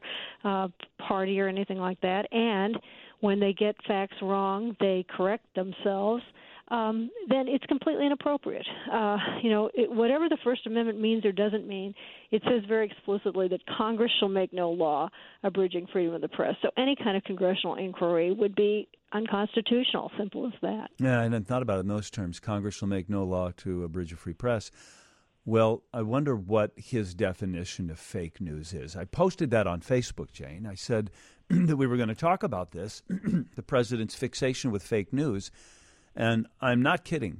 party or anything like that. And when they get facts wrong, they correct themselves. Then it's completely inappropriate. Whatever the First Amendment means or doesn't mean, it says very explicitly that Congress shall make no law abridging freedom of the press. So any kind of congressional inquiry would be unconstitutional, simple as that. Yeah, I hadn't thought about it in those terms. Congress shall make no law to abridge a free press. Well, I wonder what his definition of fake news is. I posted that on Facebook, Jane. I said that we were going to talk about this, the president's fixation with fake news. And I'm not kidding.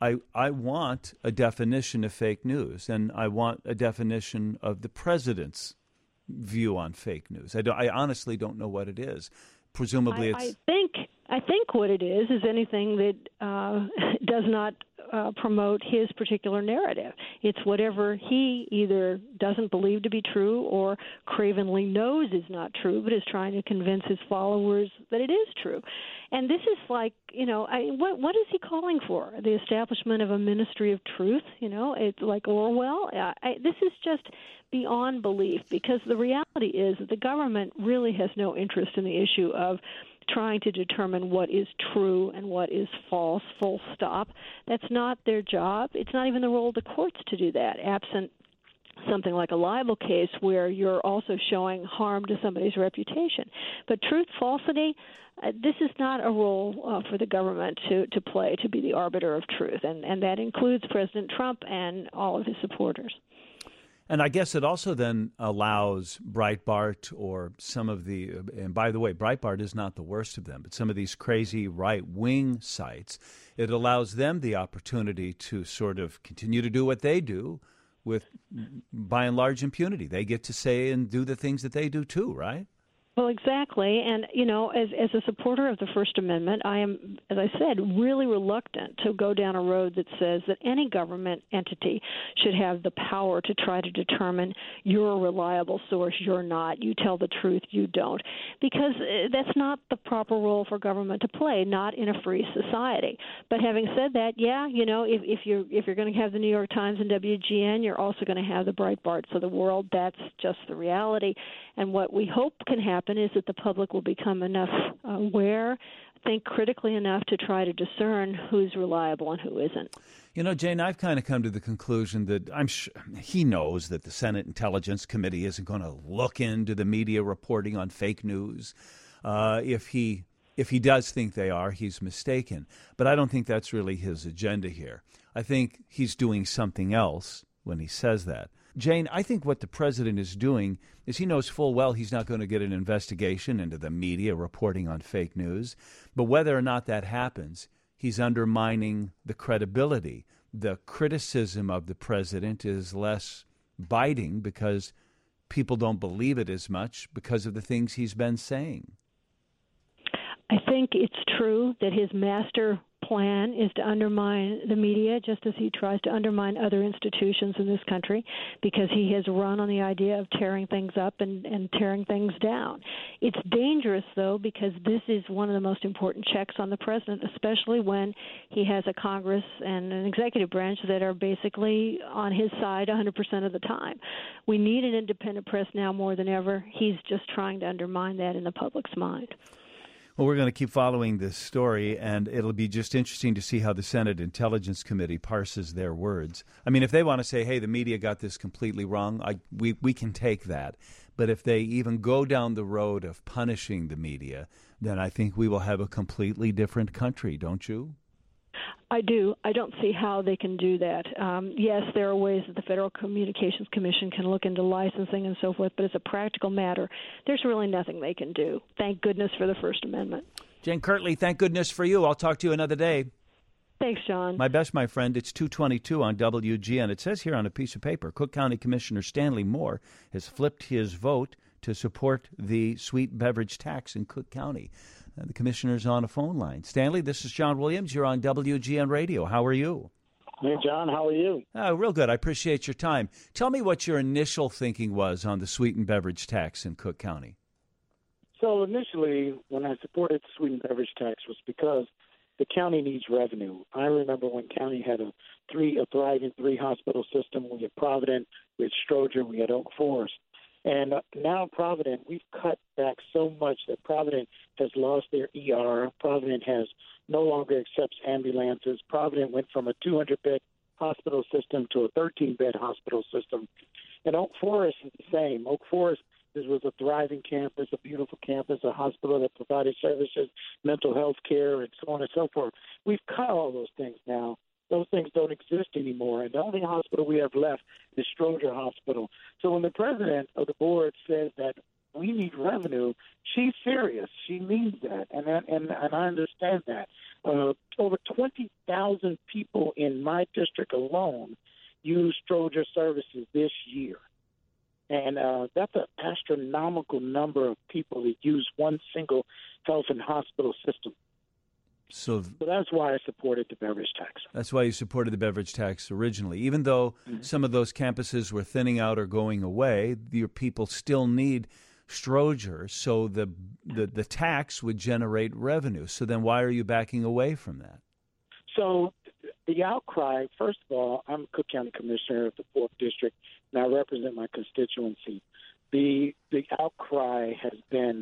I want a definition of fake news, and I want a definition of the president's view on fake news. I honestly don't know what it is. Presumably, it's. I think what it is anything that does not promote his particular narrative. It's whatever he either doesn't believe to be true or cravenly knows is not true, but is trying to convince his followers that it is true. And this is like, what is he calling for? The establishment of a ministry of truth? It's like Orwell. This is just beyond belief, because the reality is that the government really has no interest in the issue of trying to determine what is true and what is false, full stop. That's not their job. It's not even the role of the courts to do that, absent something like a libel case where you're also showing harm to somebody's reputation. But truth, falsity, this is not a role for the government to play, to be the arbiter of truth, and that includes President Trump and all of his supporters. And I guess it also then allows Breitbart or some of the, and by the way, Breitbart is not the worst of them, but some of these crazy right-wing sites, it allows them the opportunity to sort of continue to do what they do with, by and large, impunity. They get to say and do the things that they do too, right? Well, exactly. And, you know, as a supporter of the First Amendment, I am, as I said, really reluctant to go down a road that says that any government entity should have the power to try to determine you're a reliable source, you're not, you tell the truth, you don't, because that's not the proper role for government to play, not in a free society. But having said that, yeah, you know, if you're going to have the New York Times and WGN, you're also going to have the Breitbarts of the world. That's just the reality. And what we hope can happen is that the public will become enough aware, think critically enough to try to discern who's reliable and who isn't. You know, Jane, I've kind of come to the conclusion that I'm sure he knows that the Senate Intelligence Committee isn't going to look into the media reporting on fake news. If he does think they are, he's mistaken. But I don't think that's really his agenda here. I think he's doing something else when he says that. Jane, I think what the president is doing is he knows full well he's not going to get an investigation into the media reporting on fake news. But whether or not that happens, he's undermining the credibility. The criticism of the president is less biting because people don't believe it as much because of the things he's been saying. I think it's true that his master plan is to undermine the media just as he tries to undermine other institutions in this country, because he has run on the idea of tearing things up and tearing things down. It's dangerous, though, because this is one of the most important checks on the president, especially when he has a Congress and an executive branch that are basically on his side 100% of the time. We need an independent press now more than ever. He's just trying to undermine that in the public's mind. Well, we're going to keep following this story, and it'll be just interesting to see how the Senate Intelligence Committee parses their words. I mean, if they want to say, hey, the media got this completely wrong, we can take that. But if they even go down the road of punishing the media, then I think we will have a completely different country, don't you? I do. I don't see how they can do that. Yes, there are ways that the Federal Communications Commission can look into licensing and so forth, but as a practical matter, there's really nothing they can do. Thank goodness for the First Amendment. Jane Kirtley, thank goodness for you. I'll talk to you another day. Thanks, John. My best, my friend. It's 2:22 on WGN. It says here on a piece of paper, Cook County Commissioner Stanley Moore has flipped his vote to support the sweet beverage tax in Cook County. The commissioner's on a phone line. Stanley, this is John Williams. You're on WGN Radio. How are you? Hey, John. How are you? Real good. I appreciate your time. Tell me what your initial thinking was on the sweetened beverage tax in Cook County. So initially, when I supported the sweetened beverage tax was because the county needs revenue. I remember when county had a thriving three-hospital system. We had Provident, we had Stroger, we had Oak Forest. And now Provident, we've cut back so much that Provident has lost their ER. Provident no longer accepts ambulances. Provident went from a 200-bed hospital system to a 13-bed hospital system. And Oak Forest is the same. Oak Forest was a thriving campus, a beautiful campus, a hospital that provided services, mental health care, and so on and so forth. We've cut all those things now. Those things don't exist anymore. And the only hospital we have left is Stroger Hospital. So when the president of the board says that we need revenue, she's serious. She means that. And I understand that. Over 20,000 people in my district alone use Stroger services this year. And that's an astronomical number of people that use one single health and hospital system. So that's why I supported the beverage tax. That's why you supported the beverage tax originally. Even though some of those campuses were thinning out or going away, your people still need Stroger, so the tax would generate revenue. So then why are you backing away from that? So the outcry, first of all, I'm Cook County Commissioner of the 4th District, and I represent my constituency. The outcry has been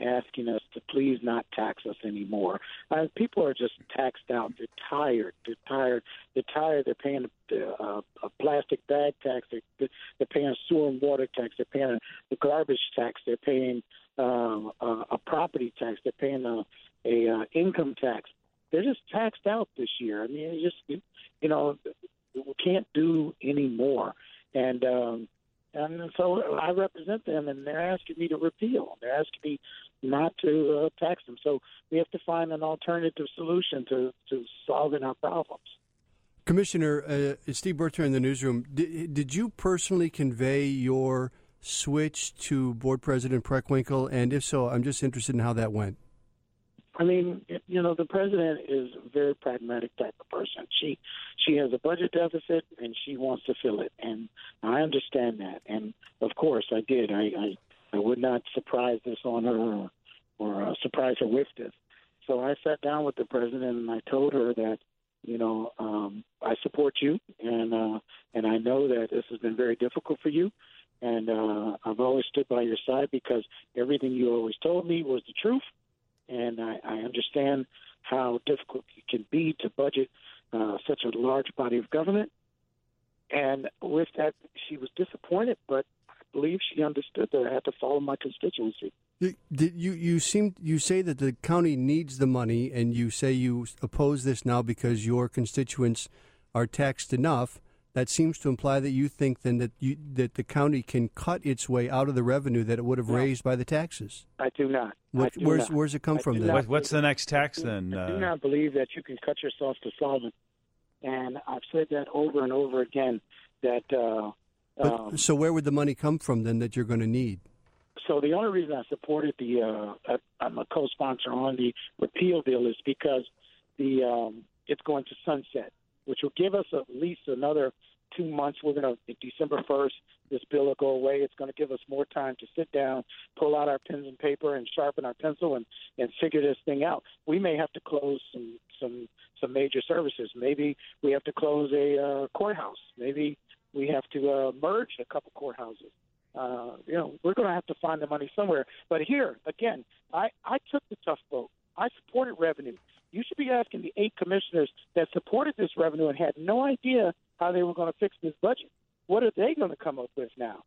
asking us to please not tax us anymore. People are just taxed out. They're tired. They're paying a plastic bag tax. They're paying sewer and water tax. They're paying the garbage tax. They're paying a property tax. They're paying a income tax. They're just taxed out this year. I mean, we can't do any more. And so I represent them, and they're asking me to repeal. They're asking me not to tax them. So we have to find an alternative solution to solving our problems. Commissioner, Steve Bertrand in the newsroom. Did you personally convey your switch to Board President Preckwinkle? And if so, I'm just interested in how that went. I mean, the president is a very pragmatic type of person. She has a budget deficit, and she wants to fill it, and I understand that. And, of course, I did. I would not surprise this on her or surprise her with this. So I sat down with the president, and I told her that, I support you, and I know that this has been very difficult for you, and I've always stood by your side because everything you always told me was the truth. And I understand how difficult it can be to budget such a large body of government. And with that, she was disappointed, but I believe she understood that I had to follow my constituency. You say that the county needs the money, and you say you oppose this now because your constituents are taxed enough. That seems to imply that you think then that the county can cut its way out of the revenue that it would have raised by the taxes. I do not. Where's it come from then? What's the next tax then? I do not believe that you can cut yourself to solvent. And I've said that over and over again. So where would the money come from then that you're going to need? So the only reason I supported I'm a co-sponsor on the repeal bill is because it's going to sunset, which will give us at least another 2 months. December 1st, this bill will go away. It's going to give us more time to sit down, pull out our pens and paper, and sharpen our pencil and figure this thing out. We may have to close some major services. Maybe we have to close a courthouse. Maybe we have to merge a couple courthouses. We're going to have to find the money somewhere. But here, again, I took the tough vote. I supported revenue. You should be asking the 8 commissioners that supported this revenue and had no idea how they were going to fix this budget. What are they going to come up with now?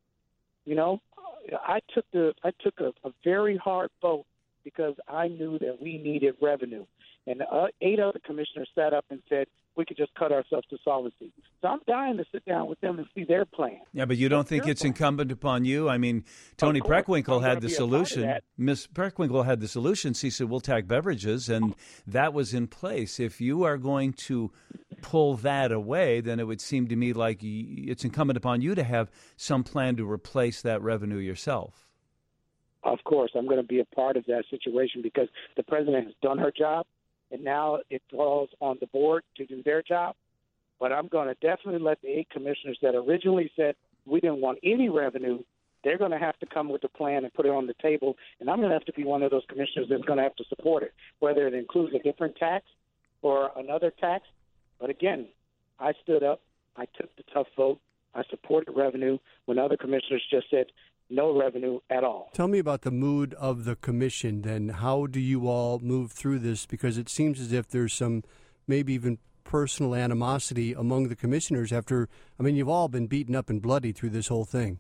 I took a very hard vote because I knew that we needed revenue. And 8 other commissioners sat up and said we could just cut ourselves to solvency. So I'm dying to sit down with them and see their plan. Yeah, but you don't think it's incumbent upon you? I mean, Tony Preckwinkle had the solution. Miss Preckwinkle had the solution. She said, we'll tax beverages, and that was in place. If you are going to pull that away, then it would seem to me like it's incumbent upon you to have some plan to replace that revenue yourself. Of course, I'm going to be a part of that situation because the president has done her job. And now it falls on the board to do their job. But I'm going to definitely let the 8 commissioners that originally said we didn't want any revenue, they're going to have to come with a plan and put it on the table. And I'm going to have to be one of those commissioners that's going to have to support it, whether it includes a different tax or another tax. But again, I stood up. I took the tough vote. I supported revenue when other commissioners just said no revenue at all. Tell me about the mood of the commission then. How do you all move through this? Because it seems as if there's some maybe even personal animosity among the commissioners you've all been beaten up and bloody through this whole thing.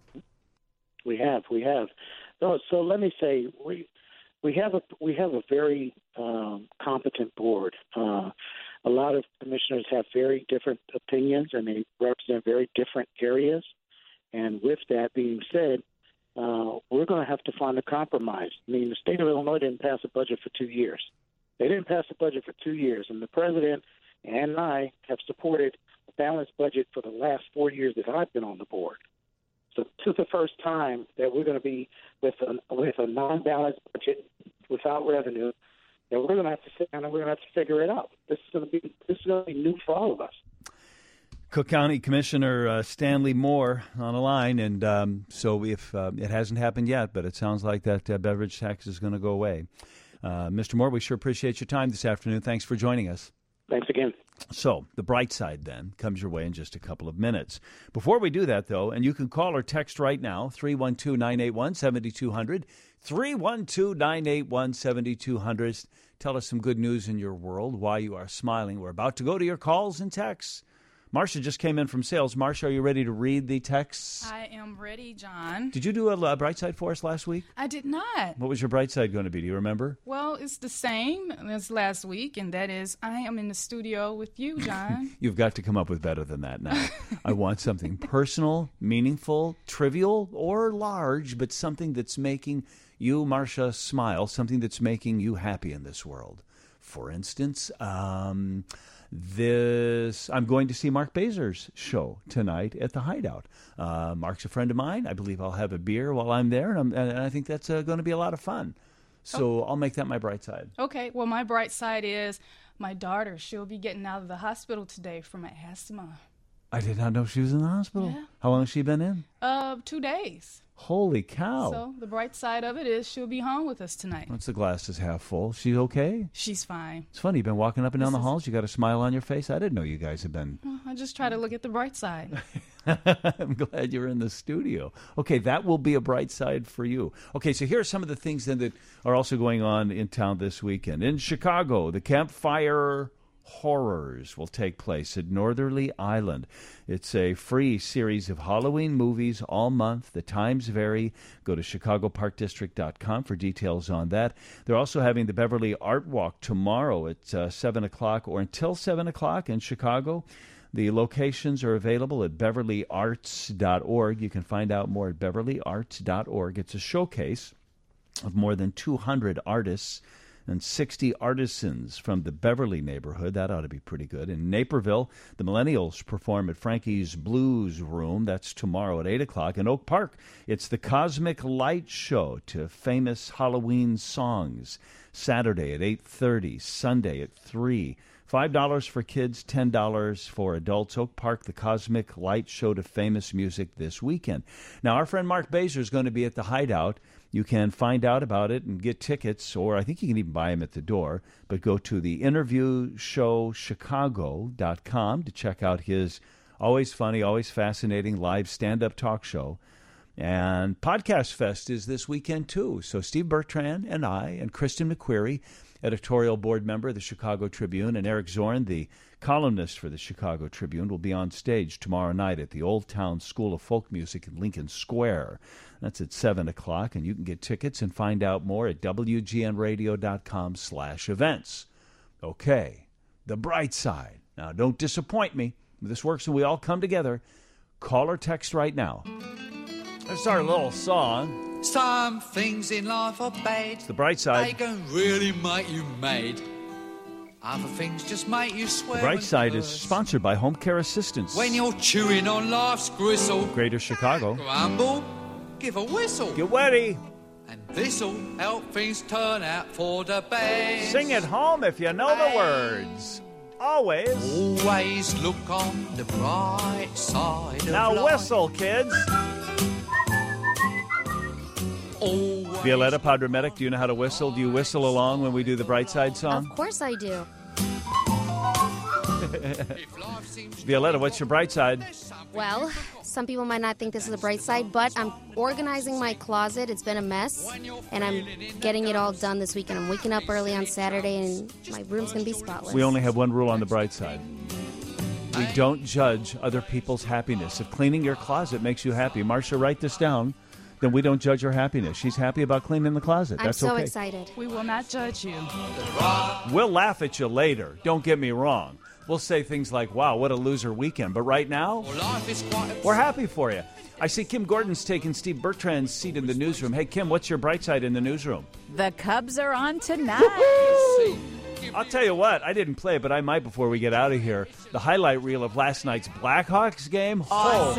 We have. So let me say, we have a very competent board. A lot of commissioners have very different opinions, and they represent very different areas. And with that being said, we're going to have to find a compromise. I mean, the state of Illinois didn't pass a budget for 2 years. They didn't pass a budget for 2 years, and the president and I have supported a balanced budget for the last 4 years that I've been on the board. So this is the first time that we're going to be with a non-balanced budget without revenue, that we're going to have to sit down and we're going to have to figure it out. This is going to be new for all of us. Cook County Commissioner Stanley Moore on the line, and so if it hasn't happened yet, but it sounds like that beverage tax is going to go away. Mr. Moore, we sure appreciate your time this afternoon. Thanks for joining us. Thanks again. So, the bright side then comes your way in just a couple of minutes. Before we do that, though, and you can call or text right now, 312-981-7200, 312-981-7200. Tell us some good news in your world, why you are smiling. We're about to go to your calls and texts. Marcia just came in from sales. Marcia, are you ready to read the texts? I am ready, John. Did you do a bright side for us last week? I did not. What was your bright side going to be? Do you remember? Well, it's the same as last week, and that is I am in the studio with you, John. You've got to come up with better than that now. I want something personal, meaningful, trivial, or large, but something that's making you, Marcia, smile, something that's making you happy in this world. For instance, I'm going to see Mark Bazer's show tonight at the Hideout. Mark's a friend of mine. I believe I'll have a beer while I'm there, and I think that's going to be a lot of fun. So I'll make that my bright side. Okay. Well, my bright side is my daughter. She'll be getting out of the hospital today from asthma. I did not know she was in the hospital. Yeah. How long has she been in? 2 days. Holy cow. So the bright side of it is she'll be home with us tonight. Once the glass is half full. She okay? She's fine. It's funny. You've been walking up and down the halls. You got a smile on your face. I didn't know you guys have been. Well, I just try to look at the bright side. I'm glad you're in the studio. Okay, that will be a bright side for you. Okay, so here are some of the things then that are also going on in town this weekend. In Chicago, the Campfire Horrors will take place at Northerly Island. It's a free series of Halloween movies all month. The times vary. Go to chicagoparkdistrict.com for details on that. They're also having the Beverly Art Walk tomorrow at 7 o'clock or until 7 o'clock in Chicago. The locations are available at beverlyarts.org. You can find out more at beverlyarts.org. It's a showcase of more than 200 artists and 60 artisans from the Beverly neighborhood. That ought to be pretty good. In Naperville, the Millennials perform at Frankie's Blues Room. That's tomorrow at 8 o'clock. In Oak Park, it's the Cosmic Light Show to famous Halloween songs. Saturday at 8:30, Sunday at 3. $5 for kids, $10 for adults. Oak Park, the Cosmic Light Show to famous music this weekend. Now, our friend Mark Baser is going to be at the Hideout. You can find out about it and get tickets, or I think you can even buy them at the door. But go to the interviewshowchicago.com to check out his always funny, always fascinating live stand-up talk show. And Podcast Fest is this weekend, too. So Steve Bertrand and I and Kristen McQuarrie, editorial board member of the Chicago Tribune, and Eric Zorn, the columnist for the Chicago Tribune, will be on stage tomorrow night at the Old Town School of Folk Music in Lincoln Square. That's at 7 o'clock, and you can get tickets and find out more at wgnradio.com/events. Okay, the bright side. Now, don't disappoint me. This works and we all come together. Call or text right now. That's our little song. Some things in life are bad. It's the bright side. They can really make you mad. Other things just make you swear. The bright side is sponsored by Home Care Assistance. When you're chewing on life's gristle. Greater Chicago. Grumble, give a whistle. Get ready. And this'll help things turn out for the best. Sing at home if you know the words. Always. Always look on the bright side of life. Now whistle, kids. Violetta Padramedic, do you know how to whistle? Do you whistle along when we do the Bright Side song? Of course I do. Violetta, what's your bright side? Well, some people might not think this is a bright side, but I'm organizing my closet. It's been a mess, and I'm getting it all done this weekend. I'm waking up early on Saturday, and my room's going to be spotless. We only have one rule on the bright side. We don't judge other people's happiness. If cleaning your closet makes you happy, Marcia, write this down. Then we don't judge her happiness. She's happy about cleaning the closet. That's I'm so okay. excited. We will not judge you. We'll laugh at you later. Don't get me wrong. We'll say things like, wow, what a loser weekend. But right now, we're happy for you. I see Kim Gordon's taking Steve Bertrand's seat in the newsroom. Hey, Kim, what's your bright side in the newsroom? The Cubs are on tonight. Woo-hoo! I'll tell you what, I didn't play, but I might before we get out of here. The highlight reel of last night's Blackhawks game. Awesome.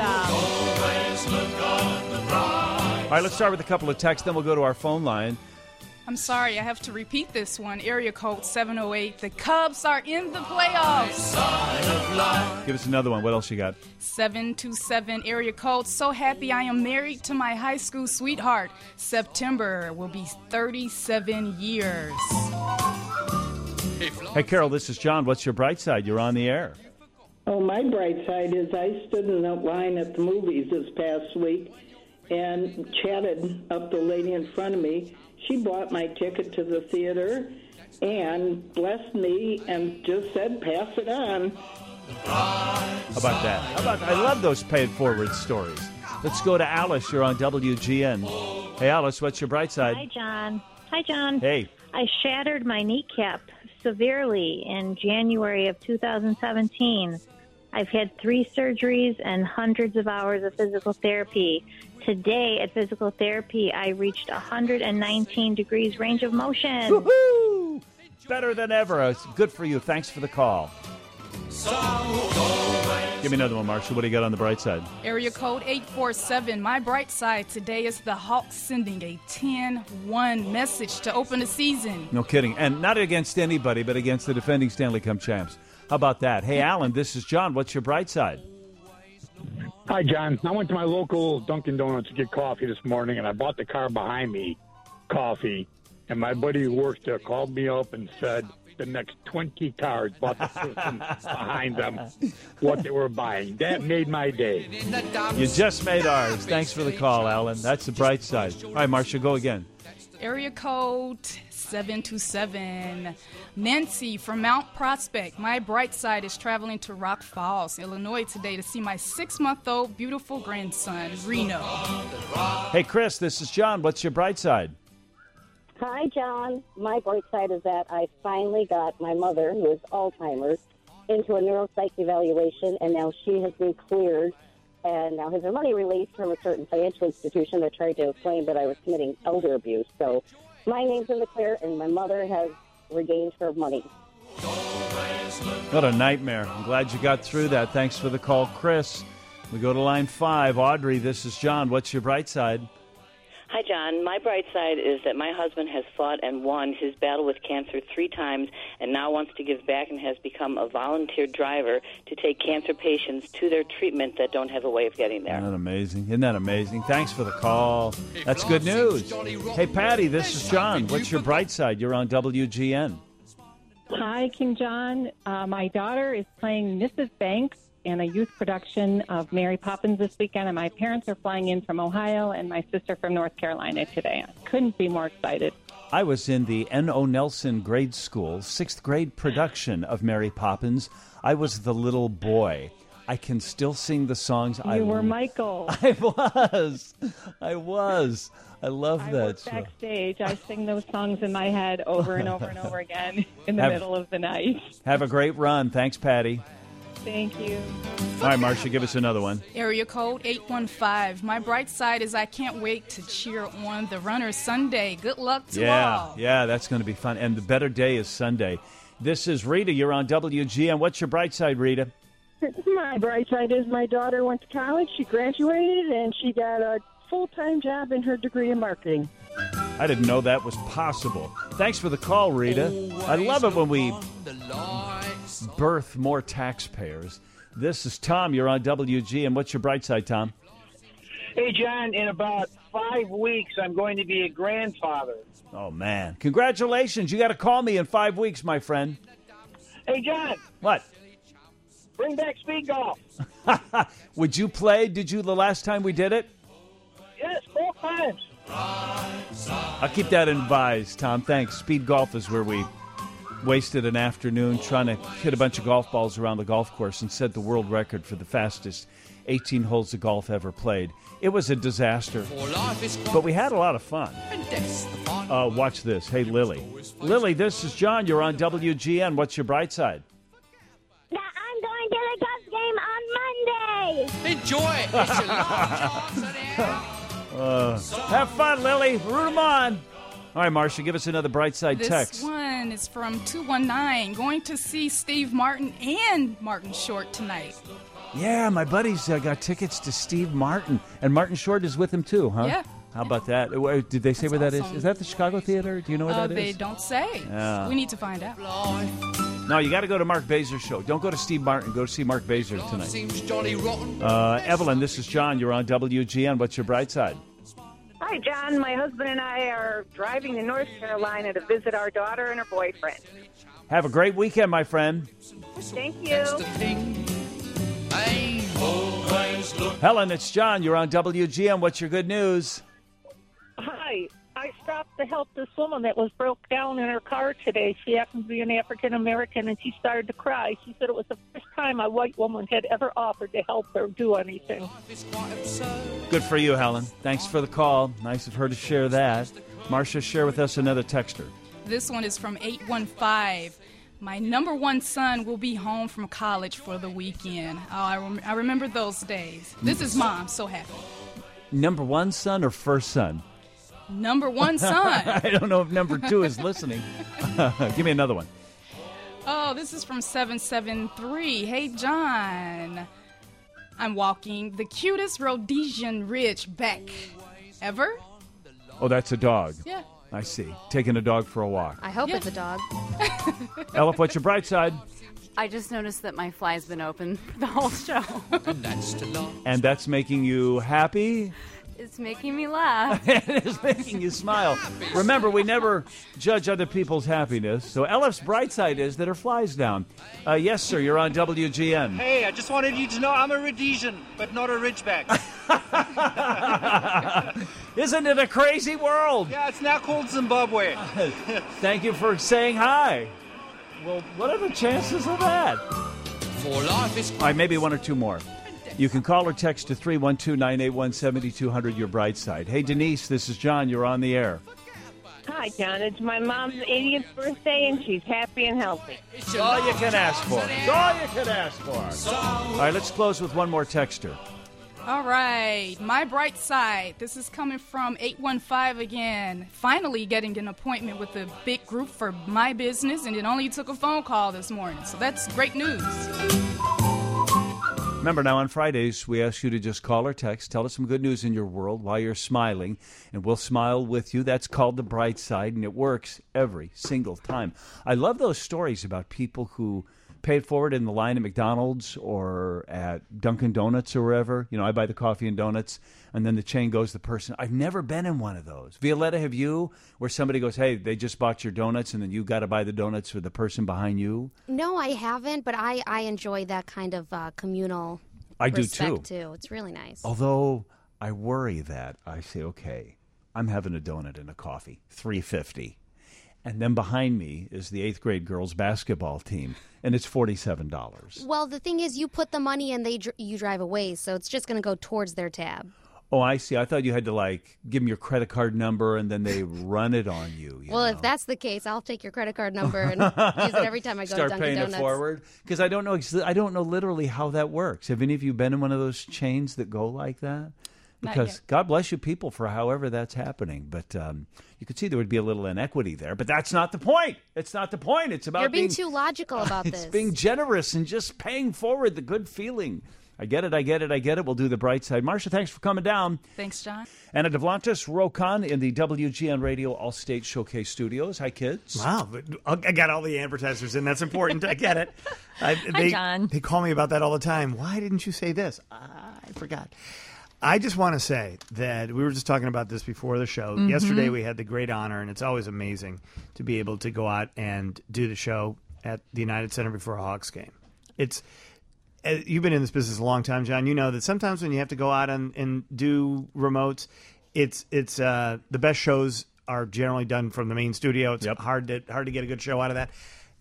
All right, let's start with a couple of texts, then we'll go to our phone line. I'm sorry, I have to repeat this one. Area code 708. The Cubs are in the playoffs. Give us another one. What else you got? 727 area code. So happy I am married to my high school sweetheart. September will be 37 years. Hey, Carol, this is John. What's your bright side? You're on the air. Oh, my bright side is I stood in the line at the movies this past week and chatted up the lady in front of me. She bought my ticket to the theater and blessed me and just said, pass it on. How about that? I love those pay-it-forward stories. Let's go to Alice. You're on WGN. Hey, Alice, what's your bright side? Hi, John. Hi, John. Hey. I shattered my kneecap severely in January of 2017. I've had 3 surgeries and hundreds of hours of physical therapy. Today at physical therapy, I reached 119 degrees range of motion. Woohoo! Better than ever. It's good for you. Thanks for the call. Give me another one, Marcia. What do you got on the bright side? Area code 847. My bright side today is the Hawks sending a 10-1 message to open the season. No kidding. And not against anybody, but against the defending Stanley Cup champs. How about that? Hey, Alan, this is John. What's your bright side? Hi, John. I went to my local Dunkin' Donuts to get coffee this morning, and I bought the car behind me coffee. And my buddy who works there called me up and said the next 20 cars bought the person behind them what they were buying. That made my day. You just made ours. Thanks for the call, Alan. That's the bright side. All right, Marcia, go again. Area code 727. Nancy from Mount Prospect. My bright side is traveling to Rock Falls, Illinois today to see my 6-month-old beautiful grandson, Reno. Hey, Chris, this is John. What's your bright side? Hi, John. My bright side is that I finally got my mother, who has Alzheimer's, into a neuropsych evaluation, and now she has been cleared and now has her money released from a certain financial institution that tried to claim that I was committing elder abuse. So my name's in the clear, and my mother has regained her money. What a nightmare. I'm glad you got through that. Thanks for the call, Chris. We go to line 5. Audrey, this is John. What's your bright side? Hi, John. My bright side is that my husband has fought and won his battle with cancer 3 times and now wants to give back and has become a volunteer driver to take cancer patients to their treatment that don't have a way of getting there. Isn't that amazing? Isn't that amazing? Thanks for the call. That's good news. Hey, Patty, this is John. What's your bright side? You're on WGN. Hi, King John. My daughter is playing Mrs. Banks in a youth production of Mary Poppins this weekend, and my parents are flying in from Ohio and my sister from North Carolina today. I couldn't be more excited. I was in the N.O. Nelson grade school 6th grade production of Mary Poppins. I was the little boy. I can still sing the songs. You were Michael. I was. I love that. I work backstage. I sing those songs in my head over and over and over again in the middle of the night. Have a great run. Thanks, Patty. Thank you. All right, Marcia, give us another one. Area code 815. My bright side is I can't wait to cheer on the runners Sunday. Good luck to all. Yeah, that's going to be fun. And the better day is Sunday. This is Rita. You're on WGN. What's your bright side, Rita? My bright side is my daughter went to college. She graduated, and she got a full-time job in her degree in marketing. I didn't know that was possible. Thanks for the call, Rita. I love it when we birth more taxpayers. This is Tom. You're on WGN. What's your bright side, Tom? Hey, John, in about 5 weeks, I'm going to be a grandfather. Oh, man. Congratulations. You got to call me in 5 weeks, my friend. Hey, John. What? Bring back speed golf. Would you play? Did you the last time we did it? Yes, 4 times. I'll keep that advised, Tom. Thanks. Speed golf is where we wasted an afternoon trying to hit a bunch of golf balls around the golf course and set the world record for the fastest 18 holes of golf ever played. It was a disaster, but we had a lot of fun. Watch this. Hey, Lily. Lily, this is John. You're on WGN. What's your bright side? I'm going to the Cubs game on Monday. Enjoy it. It's your long chance. Have fun, Lily. Root 'em on. All right, Marcia, give us another bright side text. This one is from 219. Going to see Steve Martin and Martin Short tonight. Yeah, my buddies got tickets to Steve Martin. And Martin Short is with him, too, huh? Yeah. How about that? Did they say where that is? Is that the Chicago Theater? Do you know where that is? They don't say. Yeah. We need to find out. No, you got to go to Mark Bazer's show. Don't go to Steve Martin. Go to see Mark Bazer tonight. Evelyn, this is John. You're on WGN. What's your bright side? Hi, John. My husband and I are driving to North Carolina to visit our daughter and her boyfriend. Have a great weekend, my friend. Thank you. Helen, it's John. You're on WGN. What's your good news? Hi. I stopped to help this woman that was broke down in her car today. She happens to be an African-American, and she started to cry. She said it was the first time a white woman had ever offered to help her do anything. Good for you, Helen. Thanks for the call. Nice of her to share that. Marcia, share with us another texter. This one is from 815. My number one son will be home from college for the weekend. Oh, I remember those days. This is Mom. So happy. Number one son or first son? Number one son. I don't know if number two is listening. Give me another one. Oh, this is from 773. Hey, John. I'm walking the cutest Rhodesian Ridgeback ever. Oh, that's a dog. Yeah. I see. Taking a dog for a walk. I hope it's a dog. Elif, what's your bright side? I just noticed that my fly's been open for the whole show. And that's making you happy? It's making me laugh. It is making you smile. Remember, we never judge other people's happiness. So Elif's bright side is that her fly's down. Yes, sir, you're on WGN. Hey, I just wanted you to know I'm a Rhodesian, but not a Ridgeback. Isn't it a crazy world? Yeah, it's now called Zimbabwe. Thank you for saying hi. Well, what are the chances of that? All right, maybe one or two more. You can call or text to 312-981-7200, your bright side. Hey, Denise, this is John. You're on the air. Hi, John. It's my mom's 80th birthday, and she's happy and healthy. It's all you can ask for. It's all you can ask for. All right, let's close with one more texter. All right, my bright side. This is coming from 815 again. Finally getting an appointment with a big group for my business, and it only took a phone call this morning. So that's great news. Remember, now on Fridays, we ask you to just call or text. Tell us some good news in your world while you're smiling, and we'll smile with you. That's called The Bright Side, and it works every single time. I love those stories about people who pay it forward in the line at McDonald's or at Dunkin' Donuts or wherever. You know, I buy the coffee and donuts, and then the chain goes to the person. I've never been in one of those. Violetta, have you? Where somebody goes, hey, they just bought your donuts, and then you got to buy the donuts for the person behind you? No, I haven't, but I enjoy that kind of communal I respect, do, too. It's really nice. Although I worry that I say, okay, I'm having a donut and a coffee, $3.50. And then behind me is the 8th grade girls basketball team, and it's $47. Well, the thing is, you put the money and you drive away, so it's just going to go towards their tab. Oh, I see. I thought you had to, like, give them your credit card number, and then they run it on you. Well, if that's the case, I'll take your credit card number and use it every time I go to Dunkin' Donuts. Start paying it forward? Because I don't know literally how that works. Have any of you been in one of those chains that go like that? Because God bless you people for however that's happening. But you could see there would be a little inequity there. But that's not the point. It's not the point. It's about You're being too logical about this. It's being generous and just paying forward the good feeling. I get it. We'll do the bright side. Marcia, thanks for coming down. Thanks, John. Anna Devlantis, Rokon in the WGN Radio All-State Showcase Studios. Hi, kids. Wow. I got all the advertisers in. That's important. I get it. Hi, John. They call me about that all the time. Why didn't you say this? I forgot. I just want to say that we were just talking about this before the show. Mm-hmm. Yesterday we had the great honor, and it's always amazing to be able to go out and do the show at the United Center before a Hawks game. You've been in this business a long time, John. You know that sometimes when you have to go out and do remotes, it's the best shows are generally done from the main studio. It's hard to get a good show out of that.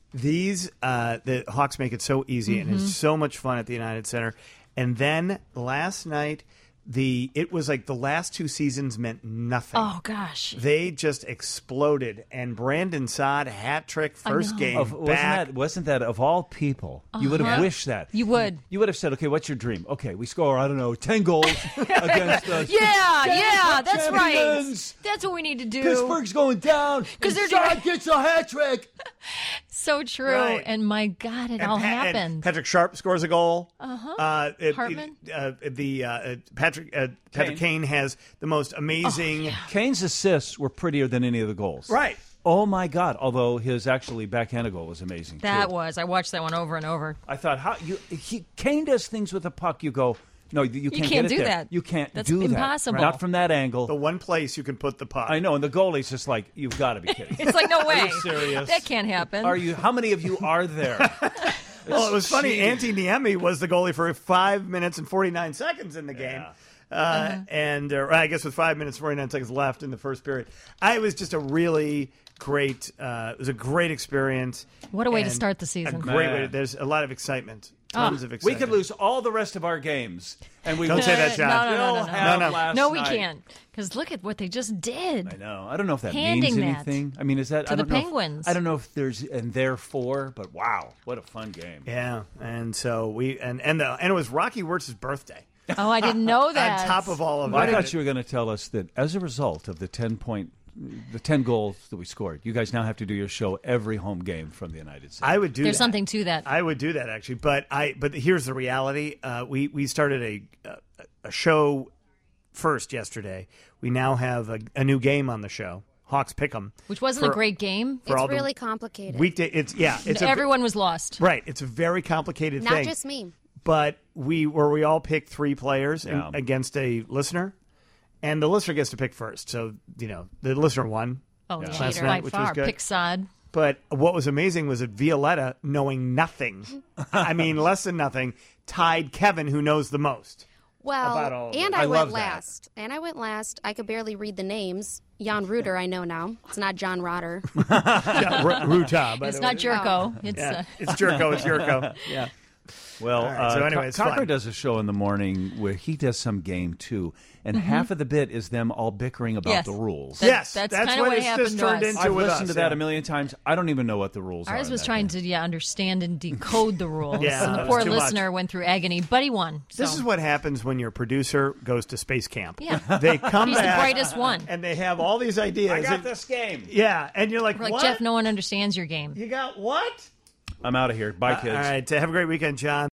The Hawks make it so easy, and it's so much fun at the United Center. And then last night, it was like the last two seasons meant nothing. Oh, gosh. They just exploded. And Brandon Saad, hat trick, first game back. Wasn't that, of all people, you would have wished that. You would. You would have said, okay, what's your dream? Okay, we score, 10 goals against us. Yeah, that's champions. right. That's what we need to do. Pittsburgh's going down. Because Saad gets a hat trick. So true. Right. And my God, it all happened. Patrick Sharp scores a goal. Hartman? Patrick Kane has the most amazing... Kane's assists were prettier than any of the goals. Right. Oh, my God. Although his actually backhanded goal was amazing, That was. I watched that one over and over. I thought, Kane does things with a puck, you go, No, you can't, can't get it do there. that. You can't That's do that. impossible. Not from that angle. The one place you can put the puck. I know, and the goalie's just like, you've got to be kidding. It's like, no way. Are you serious? That can't happen. Are you? How many of you are there? Well, it was funny. cheating. Antti Niemi was the goalie for 5 minutes and 49 seconds in the game. And I guess with 5 minutes, 49 seconds left in the first period. It was just a really great, it was a great experience. What a way to and start the season. A great way. There's a lot of excitement. Tons of We excitement. could lose all the rest of our games, and we Don't would say that, John. still have last No, we night. can't. Because look at what they just did. I know. I don't know if that Handing means that anything. I mean, is that to I don't the know if- Penguins. I don't know if there's and therefore, but wow, what a fun game. Yeah, and so we and it was Rocky Wirtz's birthday. Oh, I didn't know that. On top of all of Well, I that, thought you were going to tell us that as a result of the 10 goals that we scored, you guys now have to do your show every home game from the United States. I would do. There's that. something to that. I would do that actually, but here's the reality. We started a show first yesterday. We now have a new game on the show, Hawks Pick'em, Which wasn't a great game. for all It's the really complicated. weekday. Everyone was lost. Right. It's a very complicated Not thing. just me. But we all pick 3 players Yeah. against a listener, and the listener gets to pick first. So the listener won. Oh, last cheater. night, By which far. was good. Pick sod. But what was amazing was that Violetta, knowing nothing, I mean less than nothing, tied Kevin, who knows the most. Well, about all of and it. I love went that. last. And I went last. I could barely read the names. Jan Ruder, I know now. It's not John Rotter. Ruta, by It's the not way. Jerko. It's It's Jerko. It's Jerko. Yeah. Well, All right, so anyway, it's Cocker fun. does a show in the morning where he does some game too, and half of the bit is them all bickering about Yes. the rules. That's kinda what it's happened just to turned us. into I've with listened us, to that yeah. a million times. I don't even know what the rules are. Ours in was that trying game. to understand and decode the rules. Yeah, and that the was poor too much. listener went through agony, but he won. This so. is what happens when your producer goes to space camp. Yeah. They come He's the back brightest one. and they have all these ideas. I got and- this game. Yeah, and you're like, We're like, what? Jeff, no one understands your game. You got what? I'm out of here. Bye, kids. All right, have a great weekend, John.